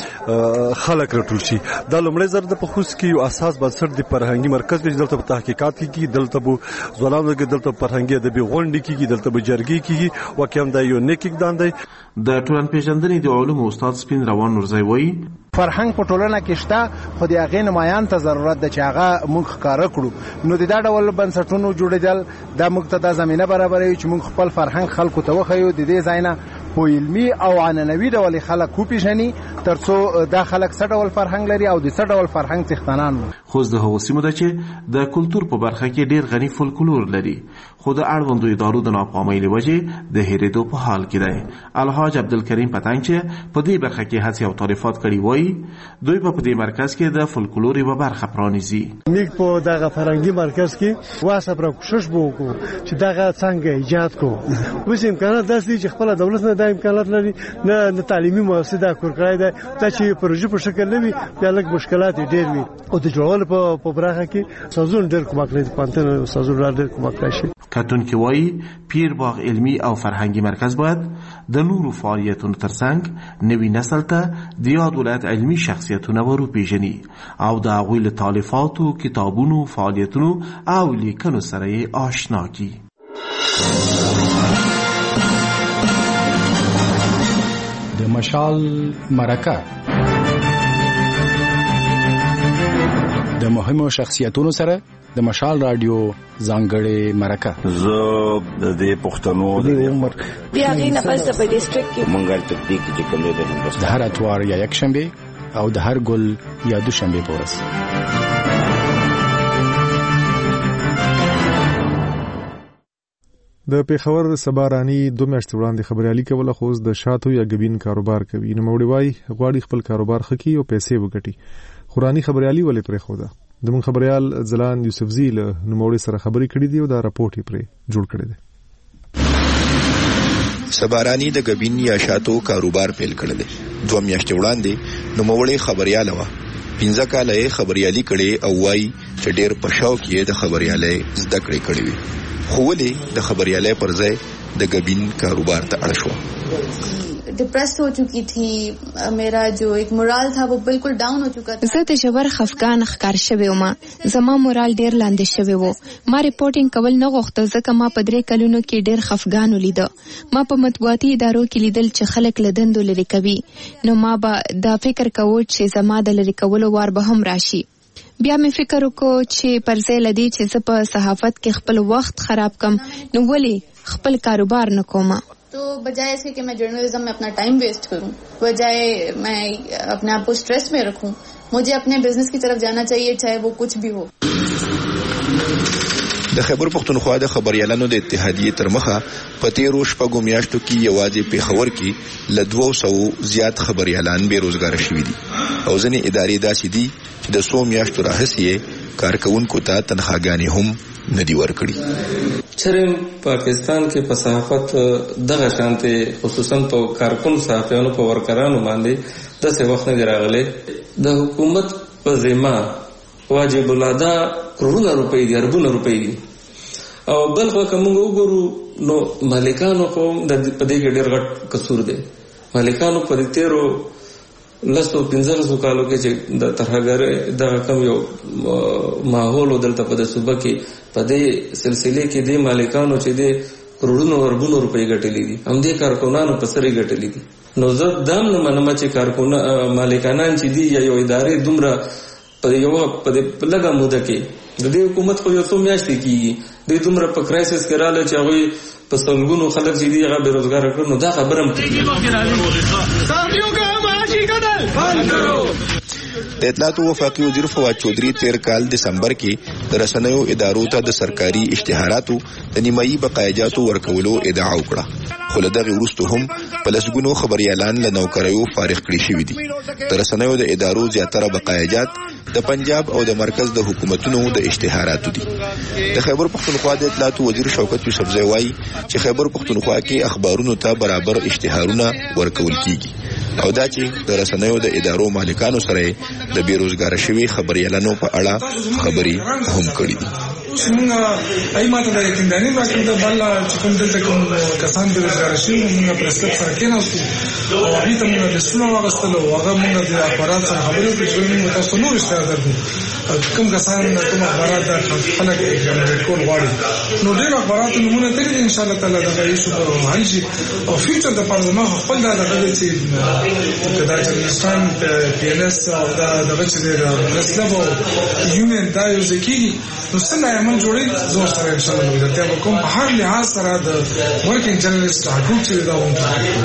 Speaker 26: دلته خلک راټول شي. دا لومړی ځل د په خوست کې یو اساس بنسټ د فرهنګي مرکز دی چې دلته په تحقیقات کېږي دلته به ځوانانو کې دلته فرهنګي ادبي غونډې کېږي دلته به جرګې کېږي واقعا دا یو نیک اقدام دی.
Speaker 22: د ټولنپېژندنې د علومو استاد سپین روان نورزی وایي
Speaker 27: فرهنګ په ټولنه کې شته خو د هغې نمایان ته ضرورت ده چې هغه موږ ښکاره کړو. نو د دا ډول بنسټونو جوړېدل دا موږ ته دا زمینه برابروي چې موږ خپل فرهنګ خلکو ته وښیو. د دې ځای نه په علمي او عنعنوي ډول خلک وپېژني ترڅو دا خلک څه ډول فرهنګ لري او د څه ډول فرهنګ څښتنان وو.
Speaker 22: خو د هغو سیمو ده چې د کلتور په برخه کې ډیر غني فولکلور لري خو د اړوندو ادارو د ناکامۍ له وجې د هېرېدو په حال کې دی. الحاج عبدالکریم پتنګ چې په دې برخه کې هڅې او تعریفات کړي وایي دوی په دې مرکز کې د فولکلور یوه برخه پرانیزي.
Speaker 5: موږ په دغه فرهنګي مرکز کې واسه پر کوشش وکړو چې دغه څنګه ایجاد کړو. اوس امکانات داسې دي چې خپل دولت نه د امکانات لري نه نه تعلیمي مؤسسه دا کور کړی دی دا چې پروژه په شکل نه وي بیا لږ مشکلات ډېر وي او د جوړولو په برخه کې سازون ډېر کومک لري پانتن سازون ډېر کومک کوي.
Speaker 22: کتونکي وایي پیر باغ علمي او فرهنګي مرکز باید د نورو فعالیتونو ترڅنګ نوي نسل ته د یاد ولایت علمي شخصیتونه وروپېژني او د هغوی له تالیفاتو کتابونو فعالیتونو او لیکنو سره یې آشنا کړي.
Speaker 7: د مشال مرکه د مهمو شخصیتونو سره د مشال رادیو ځانګړې مرکه.
Speaker 19: زه د دې پښتنو د عمر
Speaker 23: بیا غي نه پس په ډیسټریکټ کې
Speaker 19: مونږه تطبیق چې کوم دی د
Speaker 7: هندوستان د هر اتوار یا یک شنبه او د هر ګل یا دو شنبه په ورځ.
Speaker 1: د پیښور سبارانی دوه میاشتې وړاندې خبريالي کوله خو د شاتو یا ګبین کاروبار کوي. نو موړي وای غواړي خپل کاروبار خکې او پیسې وګټي. خورانی خبريالي ولې پرې خو ده د مون خبريال زلان یوسفزی له نوموړي سره خبرې کړې دي او دا راپورټ یې پرې جوړ کړی دی.
Speaker 12: سبارانی د ګبین یا شاتو کاروبار پیل کړل دی. دوه میاشتې وړاندې نوموړي خبريال و پنځه کاله یې خبريالي کړي او وای چې ډېر په شوق یې د خبريالي زده کړې کړې وي خو ولې د خبريالي پر ځای د ګبین کاروبار ته اړ شو.
Speaker 13: डिप्रेस हो चुकी थी मेरा जो एक मोरल था वो बिल्कुल डाउन हो चुका था.
Speaker 14: زه د جبر خفقان ښکار شوی وم زما مورال ډیر لاندې شوی وو. ما ریپورټینګ کول نه غوښته ځکه ما په درې کلونو کې ډیر خفقان ولید. ما په مطبوعاتي ادارو کې لیدل چې خلک له دندو لري کوي نو ما به دا فکر کوو چې زما د لري کولو وار به هم راشي. بیا مې فکر وکړ چې پر ځای لدی چې زه په صحافت کې خپل وخت خراب کم نو ولې خپل کاروبار نه کوم.
Speaker 13: तो बजाय इसके कि मैं जर्नलिज्म में अपना टाइम वेस्ट करूं बजाय मैं अपने आप को स्ट्रेस में रखूं मुझे अपने बिजनेस की तरफ जाना चाहिए चाहे वो कुछ भी हो.
Speaker 12: د خیبر پښتونخوا د خبريالانو د اتحادیې تر مخه په تیرو شپږو میاشتو کې یوازې پیښور کې له دوه سوو زیات خبريالان بیروزګار شوي دي او ځینې ادارې داسې دي چې د څو میاشتو راهیسې کارکونکو ته تنخواګانې هم نه دي ورکړي.
Speaker 16: چرم پاکستان کې په صحافت دغه شانته خصوصا په کارکون صحافیانو په ورکرانو باندې د څه وخت نه راغله د حکومت په ذمہ واجب الادا کروڑونه روپۍ دي اربونه روپۍ دي او بل خو کوم وګورو نو مالکانو خو د پدې کې ډېر غټ قصور دي. مالکانو په تیرو لسو پنځلسو کالو کې چې د ترهګر د کم یو ماحول دلته په د صوبه کې په دې سلسله کې د مالکانو چې د کروڑونو اربونو روپۍ ګټلې دي هم دې کارکونانو په سری ګټلې دي. نو زه دام نه منم چې کارکونه مالکانان چې دي یا یو ادارې دومره په یو په لږه موده کې د دې حکومت خو یو څو میاشتې کېږي د دومره په کرایسس کې رااله چې هغوی په سلګونو خلک چې دي هغه بېروزګاره کړو نو دا خبره هم
Speaker 12: د اطلاعاتو وفاقي وزیر فواد چودھری تیر کال دسمبر کې د رسنیو ادارو ته د سرکاري اشتهاراتو د نیمایي بقایجاتو ورکولو ادعا وکړه خو له دغې وروسته هم په لسګونو خبریالان له نوکریو فارغ کړي شوي دي. د رسنیو د ادارو زیاتره بقایجات د پنجاب او د مرکز د حکومتونو د اشتهاراتو دي. د خیبر پښتونخوا د اطلاعاتو وزیر شوکت یوسفزی وایي چې خیبر پښتونخوا کې اخبارونو ته برابر اشتهارونه ورکول کیږي او دا چې د رسنیو د ادارو مالکانو سره د بیروزګار شوي خبريالانو په اړه خبري هم کړې دي.
Speaker 24: اوس موږ ایماته د یقینداني راکړو د بل چې کوم دلته کوم کسان بیروزګار شوي موږ پرسکپ سره کېناستو او هغې ته موږ د سونه واغستل او هغه موږ د اخبارات سره خبرې وکړې چې موږ تاسو نور اشتهار درکړو کوم کسان کوم اخبارات د خلک جنریټ کول غواړي نو ډېر اخبارات نمونه تللی دي انشاءالله تعالی دغه ایشو به حل شي او فیوچر دپاره زما خپل دا دغه دی چې که دا جرنلستان پی ان اس او دا دغه چې دی د پرس کلب او یونین دا یو ځای کېږي نو څنګه عمل جوړي زور سره ان شاء الله ملګرتیا وکم په هر لحاظ سره د ورکینګ جرنالست حقوق چې دا ونه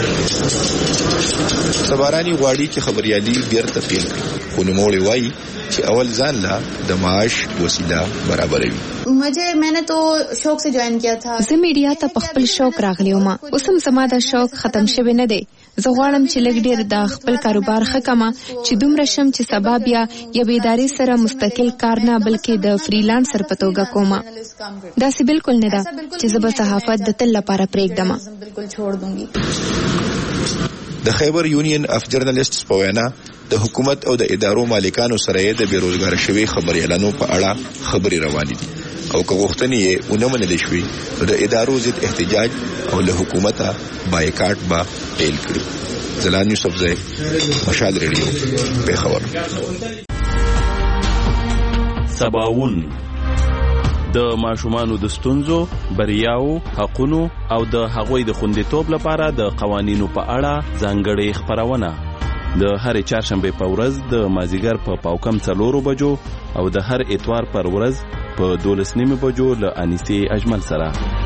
Speaker 12: سبارانی غواړي چې خبريالي بیرته پیل کړي خو نوموړی وایي چې اول ځان لا د معاش وسیله برابروي.
Speaker 13: مجھے میں نے تو شوق سے جوائن کیا تھا.
Speaker 14: زه میډیا ته په خپل شوق راغلی وم. اوس هم زما دا شوق ختم شوی نه دی. زه غواړم چې لږ ډېر د خپل کاروبار ښه کړم چې دومره شم چې سبا بیا یوې ادارې سره مستقل کار نه بلکې د فریلانسر په توګه کوم. داسې بالکل نه ده چې زه به صحافت د تل لپاره پرېږدم.
Speaker 13: بالکل چھوڑ دونګي.
Speaker 12: د خیبر یونین اف جرنالستس په وینا د حکومت او د ادارو مالکانو سره د بیروزګار شوي خبريالانو په اړه خبري روانې دي او که غوښتنې یې ونه منل شوي نو د ادارو ضد احتجاج او له حکومته بایکاټ به پیل کړي. زلان یوسفزی، مشال ریډیو، پېښور.
Speaker 2: سباوون د ماشومانو د ستونزو، بریاو، حقونو او د هغوی د خوندیتوب لپاره د قوانینو په اړه ځانګړې خپرونه د هر چهارشنبه په ورځ د مازیګر په پاوکم څلورو بجو او د هر اتوار پر ورځ په دولس نیمه بجو له انیسې اجمل سره.